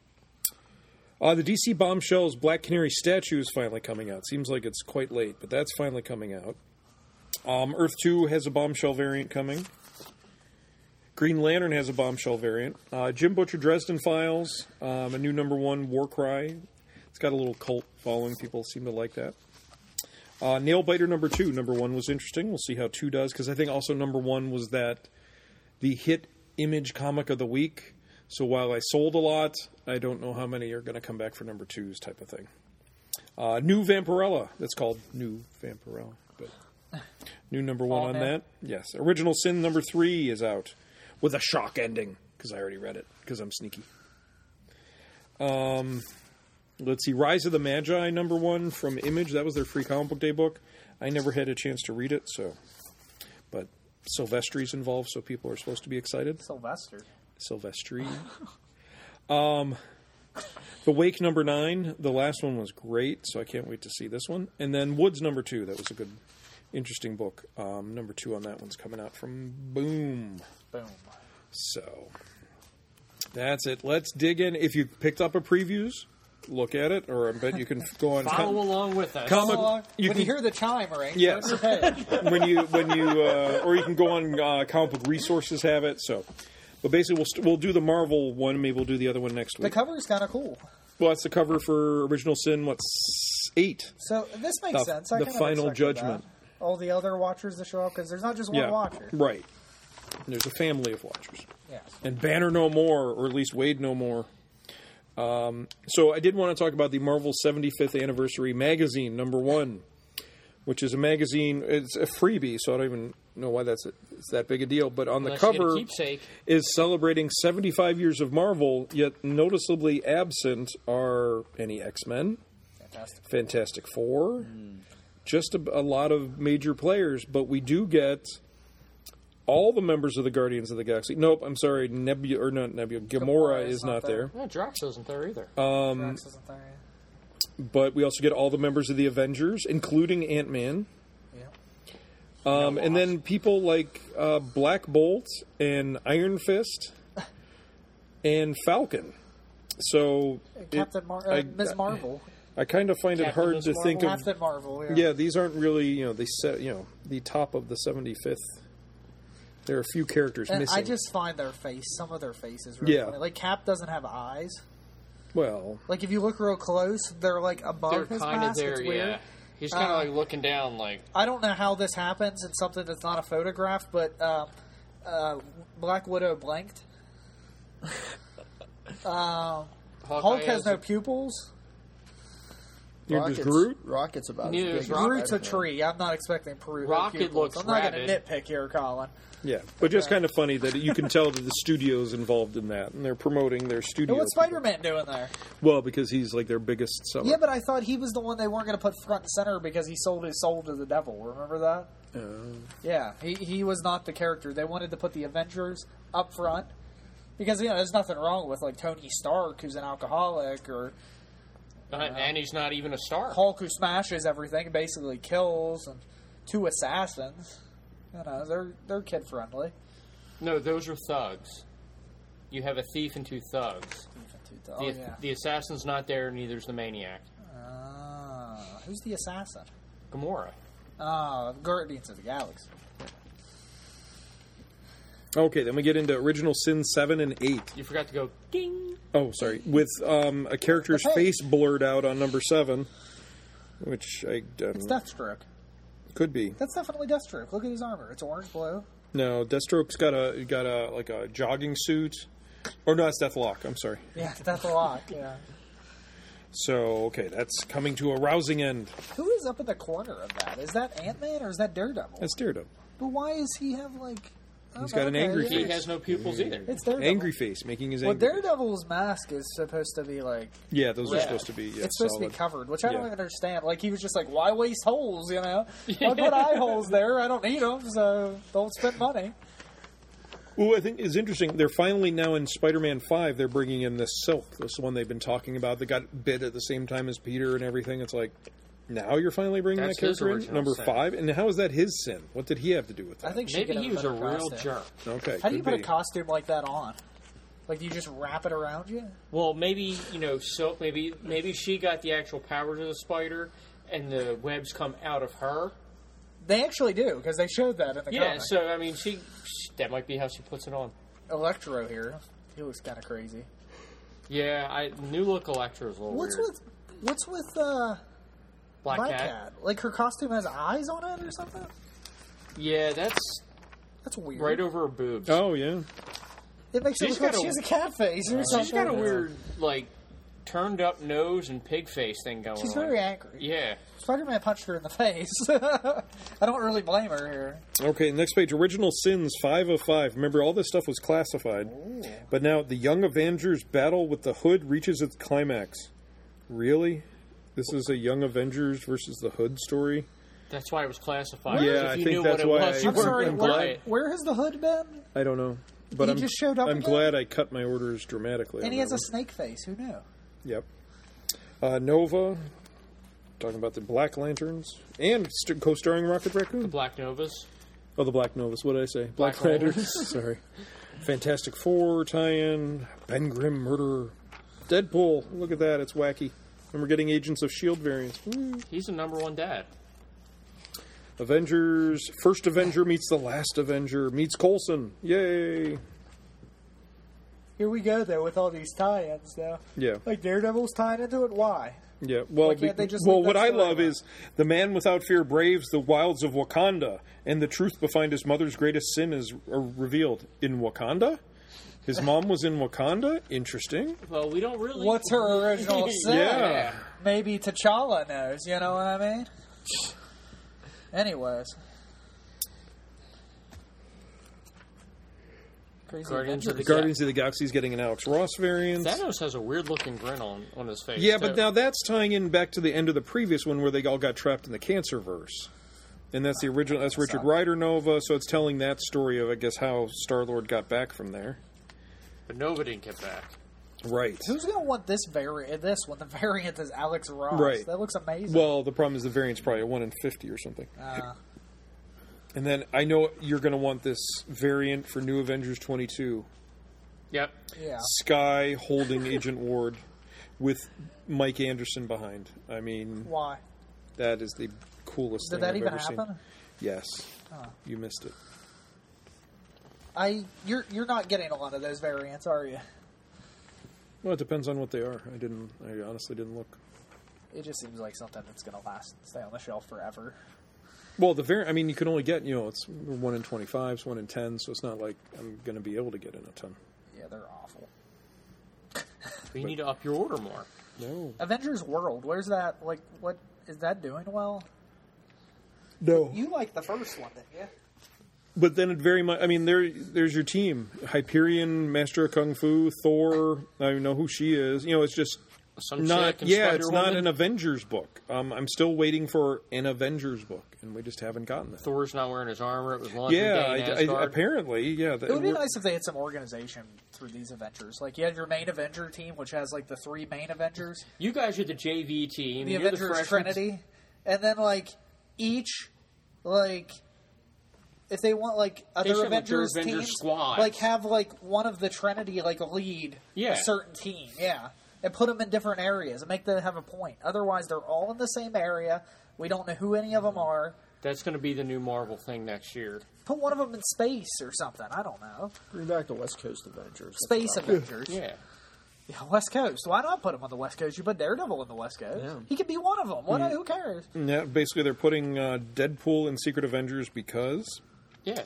The DC Bombshells Black Canary statue is finally coming out. Seems like it's quite late, but that's finally coming out. Earth 2 has a Bombshell variant coming. Green Lantern has a Bombshell variant. Jim Butcher Dresden Files, a new number 1, Warcry. It's got a little cult following. People seem to like that. Nailbiter number 2. Number 1 was interesting. We'll see how 2 does, because I think also number 1 was the hit Image comic of the week. So while I sold a lot, I don't know how many are going to come back for number 2s type of thing. New Vampirella. That's called New Vampirella. But new number 1 on that. Yes. Original Sin number 3 is out with a shock ending, because I already read it, because I'm sneaky. Let's see. Rise of the Magi number 1 from Image. That was their free comic book day book. I never had a chance to read it, but Silvestri's involved, so people are supposed to be excited. Sylvester. Silvestri. The Wake #9, the last one was great, so I can't wait to see this one. And then Woods #2, that was a good, interesting book. #2 on that one's coming out from Boom. Boom. So that's it. Let's dig in. If you picked up a previews, look at it, or I bet you can go on. Follow along with us. Comic- When you you can- hear the chime ring, Yes. turn your page. when you or you can go on Comic Book Resources have it. So, but basically we'll do the Marvel one. Maybe we'll do the other one next The week. cover is kind of cool. Well, that's the cover for Original Sin. What's 8? So this makes The- sense. I the kind of Final expected Judgment. that. All the other Watchers to show up, because there's not just one Watcher. right. There's a family of Watchers. Yes. And Banner no more, or at least Wade no more. So I did want to talk about the Marvel 75th Anniversary Magazine, #1, which is a magazine. It's a freebie, so I don't even know why it's that big a deal. But on Unless the you get a cover keepsake. is celebrating 75 years of Marvel, yet noticeably absent are any X-Men, Fantastic Four, just a lot of major players. But we do get all the members of the Guardians of the Galaxy. Nope, I'm sorry, Gamora is not there. No, Drax isn't there either. Drax isn't there. But we also get all the members of the Avengers, including Ant-Man. Yeah. And then people like Black Bolt and Iron Fist and Falcon. So Ms. Marvel. I kind of find it Captain hard Ms. to think of. Captain Marvel. Yeah, these aren't really they set the top of the 75th. There are a few characters And missing. I just find some of their faces really Yeah. funny. Like Cap doesn't have eyes. Well, Like if you look real close, they're like above They're his kind of mask. there, It's weird. yeah. He's kind of like looking down, like I don't know how this happens in something that's not a photograph, but Black Widow blinked. Hulk has no pupils. you're just Groot. Rocket's about Neither as is big Rocket. Groot's a tree. I'm not expecting Rocket pupils. looks I'm not going to rabid. nitpick here, Colin. Yeah, but just kind of funny that you can tell that the studio's involved in that, and they're promoting their studio. And what's Spider-Man doing there? Well, because he's like their biggest seller. Yeah, but I thought he was the one they weren't going to put front and center because he sold his soul to the devil. Remember that? Yeah, he was not the character. They wanted to put the Avengers up front because there's nothing wrong with like Tony Stark, who's an alcoholic, or and he's not even a star. Hulk, who smashes everything and basically kills, and 2 assassins. They're kid friendly. No, those are thugs. You have a thief and 2 thugs. Oh, yeah. The assassin's not there, neither's the maniac. Who's the assassin? Gamora. Guardians of the Galaxy. Okay, then we get into Original Sin 7 and 8. You forgot to go ding. Oh, sorry. With a character's The page. face blurred out on #7, which It's Deathstroke. could be. That's definitely Deathstroke. Look at his armor. It's orange blue. No, Deathstroke's got a like a jogging suit. Or no, it's Deathlock. I'm sorry. Yeah, Deathlock. Yeah. So, okay, that's coming to a rousing end. Who is up in the corner of that? Is that Ant-Man or is that Daredevil? That's Daredevil. But why does he have like? He's got an angry He face. has no pupils either. It's Daredevil. Angry face, making his Well, angry face. Daredevil's mask is supposed to be like. Yeah, those are red. supposed to be it's supposed solid. to be covered, which I don't Yeah. understand. Like he was just like, why waste holes? I'll put eye holes there. I don't need them, so don't spend money. Well, I think it's interesting. They're finally now in Spider-Man 5. They're bringing in this Silk, this one they've been talking about. That got bit at the same time as Peter and everything. It's like now you're finally bringing That's that his character in, original number sin. 5. And how is that his sin? What did he have to do with that? I think she Maybe could he have was a better real costume. jerk. Okay. How do you could put be. a costume like that on? Like, do you just wrap it around you? Well, maybe Silk. Maybe she got the actual powers of the spider, and the webs come out of her. They actually do because they showed that in the Yeah. comic. So I mean, that might be how she puts it on. Electro here, he looks kind of crazy. Yeah, new look Electra is a little weird. What's with Black Black Cat? Cat? Like her costume has eyes on it or something? Yeah, that's That's weird. right over her boobs. Oh, yeah. It makes it She's look like got she a- has a cat face or something. She's got a weird, like, turned up nose and pig face thing going She's on. very angry. Yeah. Spider-Man punched her in the face. I don't really blame her here. Okay, next page. Original Sins 5 of 5. Remember, all this stuff was classified. Ooh. But now the Young Avengers battle with the Hood reaches its climax. Really? This is a Young Avengers versus the Hood story? That's why it was classified. Yeah, If I you think knew that's what why it was, I- you I'm weren't sorry, going to buy it. where has the Hood been? I don't know. But He I'm just showed up I'm again? glad I cut my orders dramatically. And on he has that a snake face. Who knew? Yep. Nova, talking about the Black Lanterns, and co-starring Rocket Raccoon. The Black Novas. Oh, the Black Novas. What did I say? Black Lanterns. Sorry. Fantastic Four tie-in. Ben Grimm murderer. Deadpool. Look at that. It's wacky. And we're getting Agents of S.H.I.E.L.D. variants. He's the #1 dad. Avengers. First Avenger meets the Last Avenger. Meets Coulson. Yay. Here we go, though, with all these tie-ins, though. Yeah. Like Daredevil's tied into it. Why? Yeah, well, Why can't they just leave what that I story love alone? is the man without fear braves the wilds of Wakanda, and the truth behind his mother's greatest sin is revealed in Wakanda. His mom was in Wakanda. Interesting. Well, we don't really. What's her original sin? Yeah. Maybe T'Challa knows. You know what I mean? Anyways. Crazy Guardians of the Guardians of the Galaxy is getting an Alex Ross variant. Thanos has a weird looking grin on his face. Yeah, too. but now that's tying in back to the end of the previous one where they all got trapped in the cancer verse. And that's the original. That's Richard Rider Nova, so it's telling that story of, I guess, how Star-Lord got back from there. But Nova didn't get back. Right. Who's going to want this variant? This when the variant is Alex Ross. Right. That looks amazing. Well, the problem is the variant's probably a 1 in 50 or something. And then I know you're going to want this variant for New Avengers 22. Yep. yeah. Sky holding Agent Ward with Mike Anderson behind. I mean, Why? that is the coolest Did thing that I've even ever happen? seen. Yes. You missed it. You're not getting a lot of those variants, are you? Well, it depends on what they are. I honestly didn't look. It just seems like something that's going to stay on the shelf forever. Well, the variant, I mean, you can only get, it's 1 in 25s, 1 in 10, so it's not like I'm going to be able to get in a ton. Yeah, they're awful. You need to up your order more. No. Avengers World, where's that? Like, what is that doing well? No. You like the first one, didn't you? But then it very much, I mean, there's your team. Hyperion, Master of Kung Fu, Thor, I don't know who she is. It's just Some not, chick and yeah, it's not Spider-Woman. an Avengers book. I'm still waiting for an Avengers book, and we just haven't gotten that. Thor's not wearing his armor. It was launching Yeah, day in Asgard. apparently, yeah. It would be nice if they had some organization through these Avengers. Like, you had your main Avenger team, which has, like, the 3 main Avengers. You guys are the JV team. The You're Avengers freshmen. Trinity. And then, like, each, like... If they want, like, other should have, like, Avengers their Avengers teams, squads. like, have, like, one of the Trinity, like, lead Yeah. a certain team. Yeah. And put them in different areas and make them have a point. Otherwise, they're all in the same area. We don't know who any of them are. That's going to be the new Marvel thing next year. Put one of them in space or something. I don't know. Bring back the West Coast Avengers. Space Avengers. Yeah. Yeah, West Coast. Why not put him on the West Coast? You put Daredevil on the West Coast. Yeah. He could be one of them. What? Who cares? Yeah, basically they're putting Deadpool in Secret Avengers because... Yeah.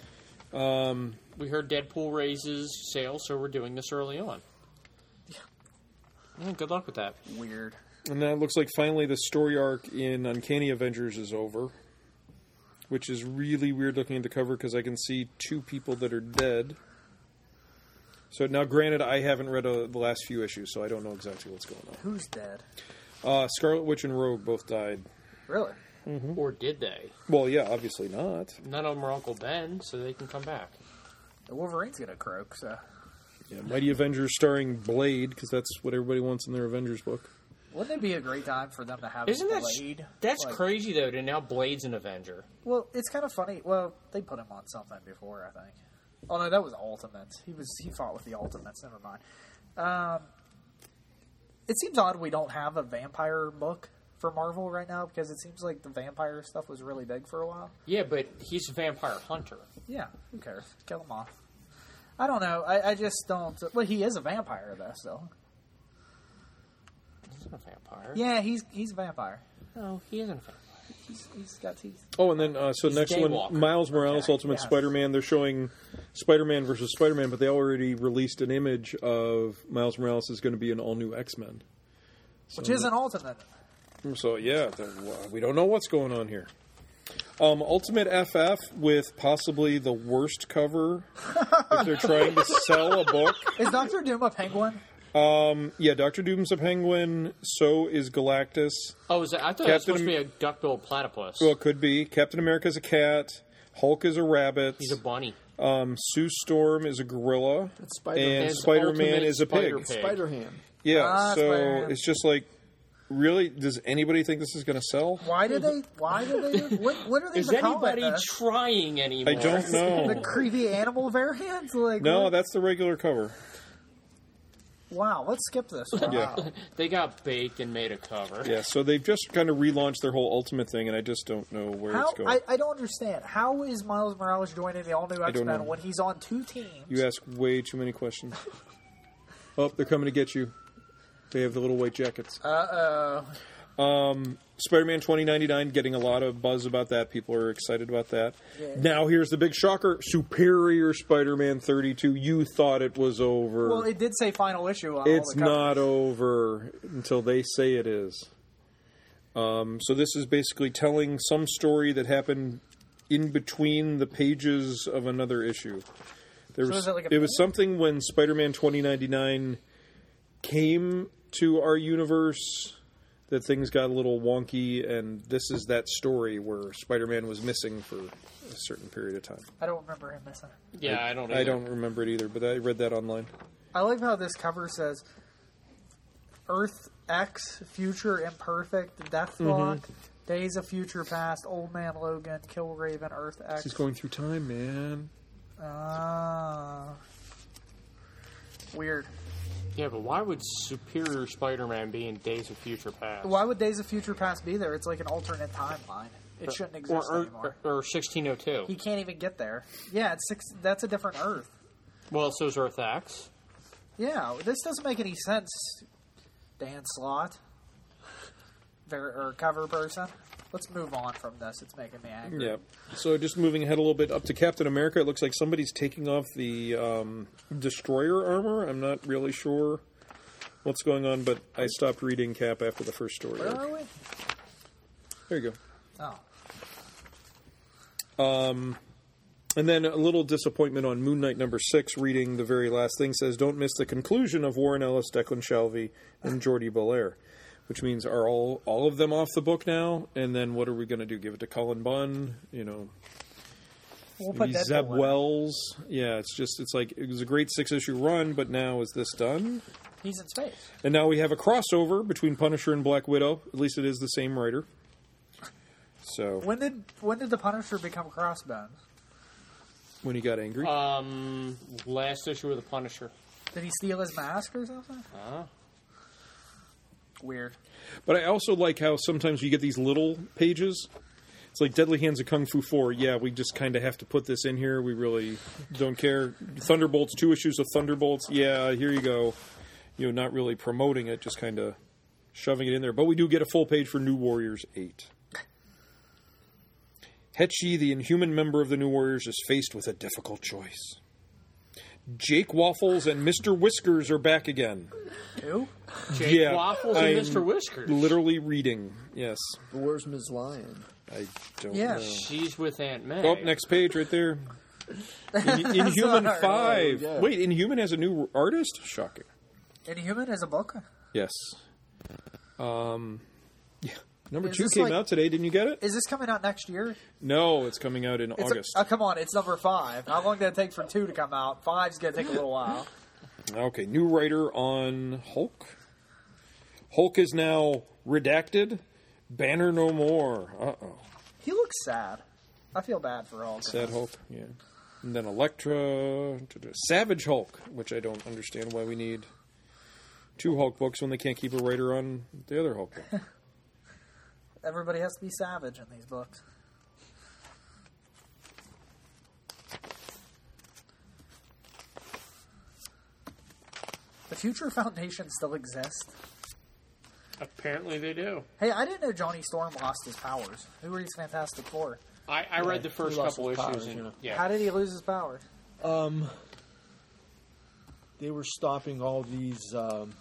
We heard Deadpool raises sales, so we're doing this early on. Yeah, good luck with that. Weird. And now it looks like finally the story arc in Uncanny Avengers is over, which is really weird looking at the cover because I can see 2 people that are dead. So now, granted, I haven't read the last few issues, so I don't know exactly what's going on. Who's dead? Scarlet Witch and Rogue both died. Really? Or did they? Well, yeah, obviously not. None of them are Uncle Ben, so they can come back. The Wolverine's gonna croak. So Yeah, Mighty Avengers starring Blade, because that's what everybody wants in their Avengers book. wouldn't it be a great time for them to have Isn't that Blade? that's Like, crazy though? To now Blade's an Avenger. Well, it's kind of funny. Well, they put him on something before, I think. Oh no, that was Ultimates. He fought with the Ultimates. Never mind. It seems odd we don't have a vampire book for Marvel right now because it seems like the vampire stuff was really big for a while. Yeah, but he's a vampire hunter. Yeah, who cares? Kill him off. I don't know. I just don't. Well, he is a vampire though. Still. He's not a vampire. Yeah, he's a vampire. No, he isn't a vampire. He's got teeth. Oh, and then so He's a next daywalker. one, Miles Morales, Okay, Ultimate yes. Spider-Man. They're showing Spider-Man versus Spider-Man, but they already released an image of Miles Morales is going to be an all-new X-Men. Which is an Ultimate. So yeah, we don't know what's going on here. Ultimate FF with possibly the worst cover if they're trying to sell a book. Is Doctor Doom a penguin? Yeah, Doctor Doom's a penguin. So is Galactus. Oh, is that? I thought it was Captain supposed to be a duck-billed platypus. Well, it could be. Captain America's a cat. Hulk is a rabbit. He's a bunny. Sue Storm is a gorilla, That's Spider. and As Spider-Man ultimate is a pig. Spider-Pig. Spider-Ham. Yeah, so Spider-Man. it's just like, really? Does anybody think this is going to sell? Why did they? What are they Is even calling anybody this? trying anymore? I don't know. The creepy animal variants? Like, No, what? that's the regular cover. Wow, let's skip this. Wow. Yeah. They got baked and made a cover. Yeah, so they've just kind of relaunched their whole Ultimate thing, and I just don't know where How, it's going. I don't understand. How is Miles Morales joining the all-new don't know. X-Men when he's on 2 teams? You ask way too many questions. Oh, they're coming to get you. They have the little white jackets. Uh-oh. Spider-Man 2099 getting a lot of buzz about that. People are excited about that. Yeah. Now here's the big shocker. Superior Spider-Man 32. You thought it was over. Well, it did say final issue on It's all the covers. not over until they say it is. So this is basically telling some story that happened in between the pages of another issue. There So was, is it like a it was something when Spider-Man 2099 came to our universe that things got a little wonky, and this is that story where Spider-Man was missing for a certain period of time. I don't remember him missing. Yeah, I don't. I don't remember it either, but I read that online. I like how this cover says Earth X, Future Imperfect, Deathlock, Days of Future Past, Old Man Logan, Killraven, Earth X. He's going through time, man. Weird. Yeah, but why would Superior Spider-Man be in Days of Future Past? Why would Days of Future Past be there? It's like an alternate timeline. It shouldn't exist anymore. Or 1602. He can't even get there. Yeah, that's a different Earth. Well, so's Earth X. Yeah, this doesn't make any sense, Dan Slott. Or cover person. Let's move on from this. It's making me angry. Yeah. So just moving ahead a little bit up to Captain America, it looks like somebody's taking off the Destroyer armor. I'm not really sure what's going on, but I stopped reading Cap after the first story. Where are we? There you go. Oh. And then a little disappointment on Moon Knight number 6, reading the very last thing, says, don't miss the conclusion of Warren Ellis, Declan Shalvey, and Jordi Belair. Which means, are all of them off the book now? And then what are we going to do? Give it to Cullen Bunn? You know, We'll put maybe Deadpool Zeb in. Wells? Yeah, it's like, it was a great 6-issue run, but now is this done? He's in space. And now we have a crossover between Punisher and Black Widow. At least it is the same writer. So, When did the Punisher become Crossbones? when he got angry. Last issue of the Punisher. Did he steal his mask or something? Weird. But I also like how sometimes you get these little pages. It's like Deadly Hands of Kung Fu 4. Yeah, we just kind of have to put this in here. We really don't care. Thunderbolts, 2 issues of Thunderbolts. Yeah, here you go. You know, not really promoting it, just kind of shoving it in there. But we do get a full page for New Warriors 8. Hetchi, the Inhuman member of the New Warriors, is faced with a difficult choice. Jake Waffles and Mr. Whiskers are back again. Who? Jake Waffles and I'm Mr. Whiskers. Literally reading, yes. But where's Ms. Lion? I don't Yeah. know. She's with Aunt May. Oh, next page right there. Inhuman Sorry. 5. Yeah. Wait, Inhuman has a new artist? Shocking. Inhuman is a book? Yes. Yeah. Number Is 2 this came like- out today. Didn't you get it? Is this coming out next year? No, it's coming out in It's August. come on, it's number 5. How long did it take for 2 to come out? 5's going to take a little while. Okay, new writer on Hulk. Hulk is now redacted. Banner no more. Uh-oh. He looks sad. I feel bad for all. Sad Hulk, yeah. And then Elektra. Savage Hulk, which I don't understand why we need 2 Hulk books when they can't keep a writer on the other Hulk book. Everybody has to be savage in these books. The Future Foundation still exists. Apparently they do. Hey, I didn't know Johnny Storm lost his powers. Who were these Fantastic Four? I read the first he lost couple his issues. powers, And, yeah. yeah. How did he lose his powers? They were stopping all these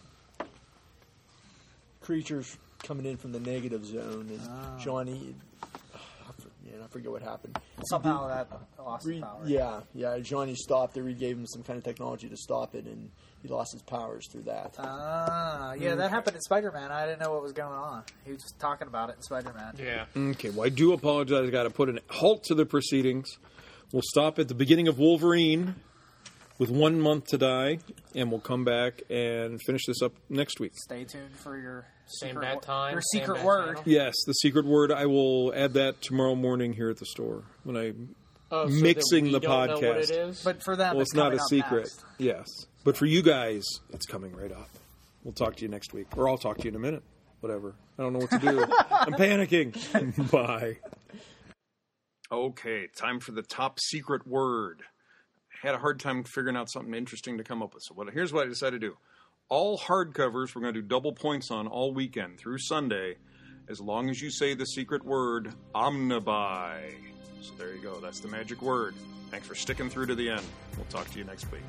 creatures coming in from the negative zone, and Johnny, I forget what happened. Somehow that lost his powers. Yeah. Johnny stopped it. We gave him some kind of technology to stop it, and he lost his powers through that. Yeah, that happened in Spider-Man. I didn't know what was going on. He was just talking about it in Spider-Man. Yeah. Okay, well, I do apologize. I got to put an halt to the proceedings. We'll stop at the beginning of Wolverine with 1 month to die, and we'll come back and finish this up next week. Stay tuned for your Same secret bad time. Your same secret bad word. channel. Yes, the secret word. I will add that tomorrow morning here at the store when I'm Oh, so mixing that we the don't know what podcast. it is? But for them, Well, it's not a coming up secret. next. Yes. But for you guys, it's coming right up. We'll talk to you next week. Or I'll talk to you in a minute. Whatever. I don't know what to do. I'm panicking. Bye. Okay, time for the top secret word. Had a hard time figuring out something interesting to come up with. So here's what I decided to do. All hardcovers we're going to do double points on all weekend through Sunday, as long as you say the secret word, omnibuy. So there you go. That's the magic word. Thanks for sticking through to the end. We'll talk to you next week.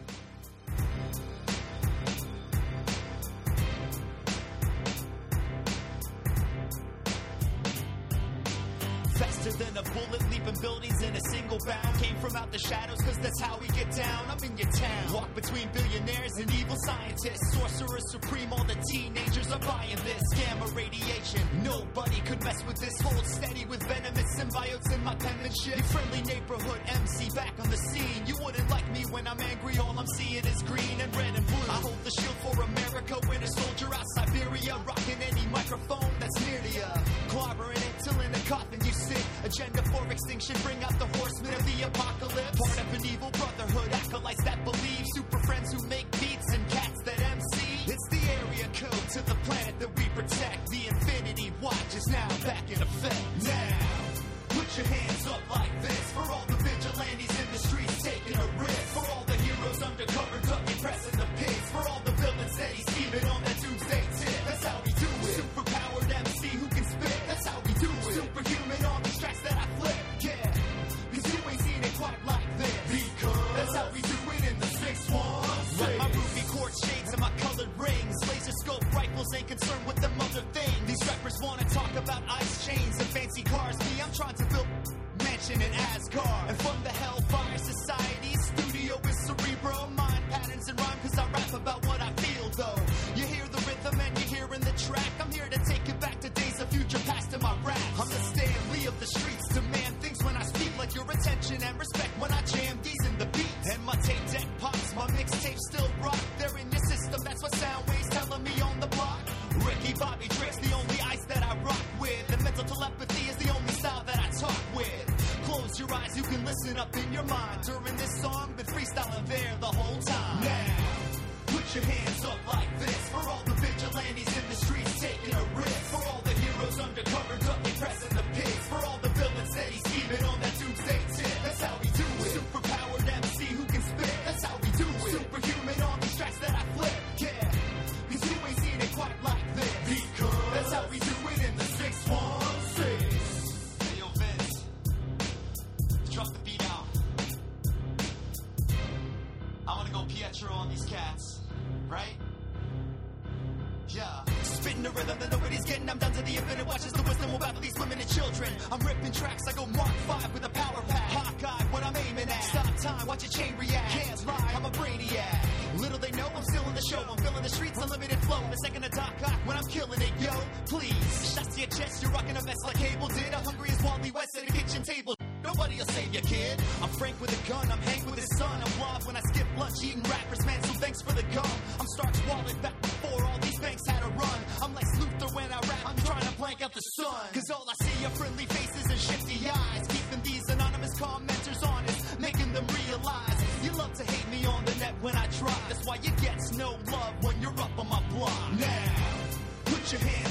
Faster than a bullet, leaping buildings in a single bound. Came from out the shadows, cause that's how we get down. I'm in your town. Walk between billionaires and evil scientists. Sorcerer supreme, all the teenagers are buying this. Gamma radiation, nobody could mess with this. Hold steady with venomous symbiotes in my penmanship. Your friendly neighborhood MC back on the scene. You wouldn't like me when I'm angry, all I'm seeing is green and red and blue. I hold the shield for America, winter soldier out Siberia. Rocking any microphone that's near to ya. Clobbering it till in a coffin you sit. Agenda for extinction, bring out the horsemen of the apocalypse. Part of an evil brotherhood, acolytes that believe. Super friends who make beats and cats that MC. It's the area code to the planet that we protect. The Infinity Watch is now back in effect. Now, put your hands up like this. For all the vigilantes in the streets taking a risk. For all the heroes undercover ducking, pressing the pigs. For all the villains steady scheming on that doomsday tip. That's how we do it. Superpowered MC who can spit. That's how we do it. Superhuman on these tracks that I flip. Yeah, cause you ain't seen it quite like this. Because that's how we do it in the 616. Like my ruby quartz shades and my colored rings. Laser scope rifles ain't concerned with them other things. These rappers wanna talk about ice chains and fancy cars. Me, I'm trying to build mansion in Asgard. And from the Hellfire Society studio is cerebral mind patterns and rhyme. Cause I rap about what I feel though. You hear the rhythm and you're hearing the track. I'm here to take you back to days of future past in my rap. I'm the Stan Lee of the streets. Demand things when I speak, like your attention and respect when I jam these in the beats. And my tape deck pops, my mixtape still rock. They're in your system, that's what Soundwave's telling me on the block. Ricky Bobby Drake's the only ice that I rock with. And mental telepathy is the only style that I talk with. Close your eyes, you can listen up in your mind. During this song, been freestyling there the whole time. Now, put your hands up like this. For all the vigilantes in the streets taking a risk. For all the heroes undercover ducking, pressing the pigs. For all the villains steady scheming on that doomsday tip. That's how we do it. Superpowered MC who can spit. That's how we do it. Superhuman on these tracks that I flip. Yeah, cause you ain't seen it quite like this. Because that's how we do it in the 616. Hey yo Vince, drop the beat out. I wanna go Pietro on these cats, right? Yeah. Spitting the rhythm that nobody's getting. I'm down to the infinite. Watches the wisdom will battle these women and children. I'm ripping tracks. I go Mark 5 with a power pack. Hawkeye, what I'm aiming at. Stop time, watch a chain react. Can't lie, I'm a brainiac. Little they know I'm still in the show. I'm filling the streets, unlimited flow. A second to Doc Ock when I'm killing it, yo. Please, shots to your chest. You're rocking a mess like Cable did. I'm hungry as Wally West at a kitchen table. Nobody'll save you, kid. I'm Frank with a gun. I'm Hank with his son. I'm Blob when I skip lunch eating rappers, man. So thanks for the gum. I'm Stark's wallet back before all these banks had a run. I'm like Luthor when I rap. I'm trying to blank out the sun. Cause all I see are friendly faces and shifty eyes. Keeping these anonymous commenters honest. Making them realize you love to hate me on the net when I try. That's why you get no love when you're up on my block. Now, put your hands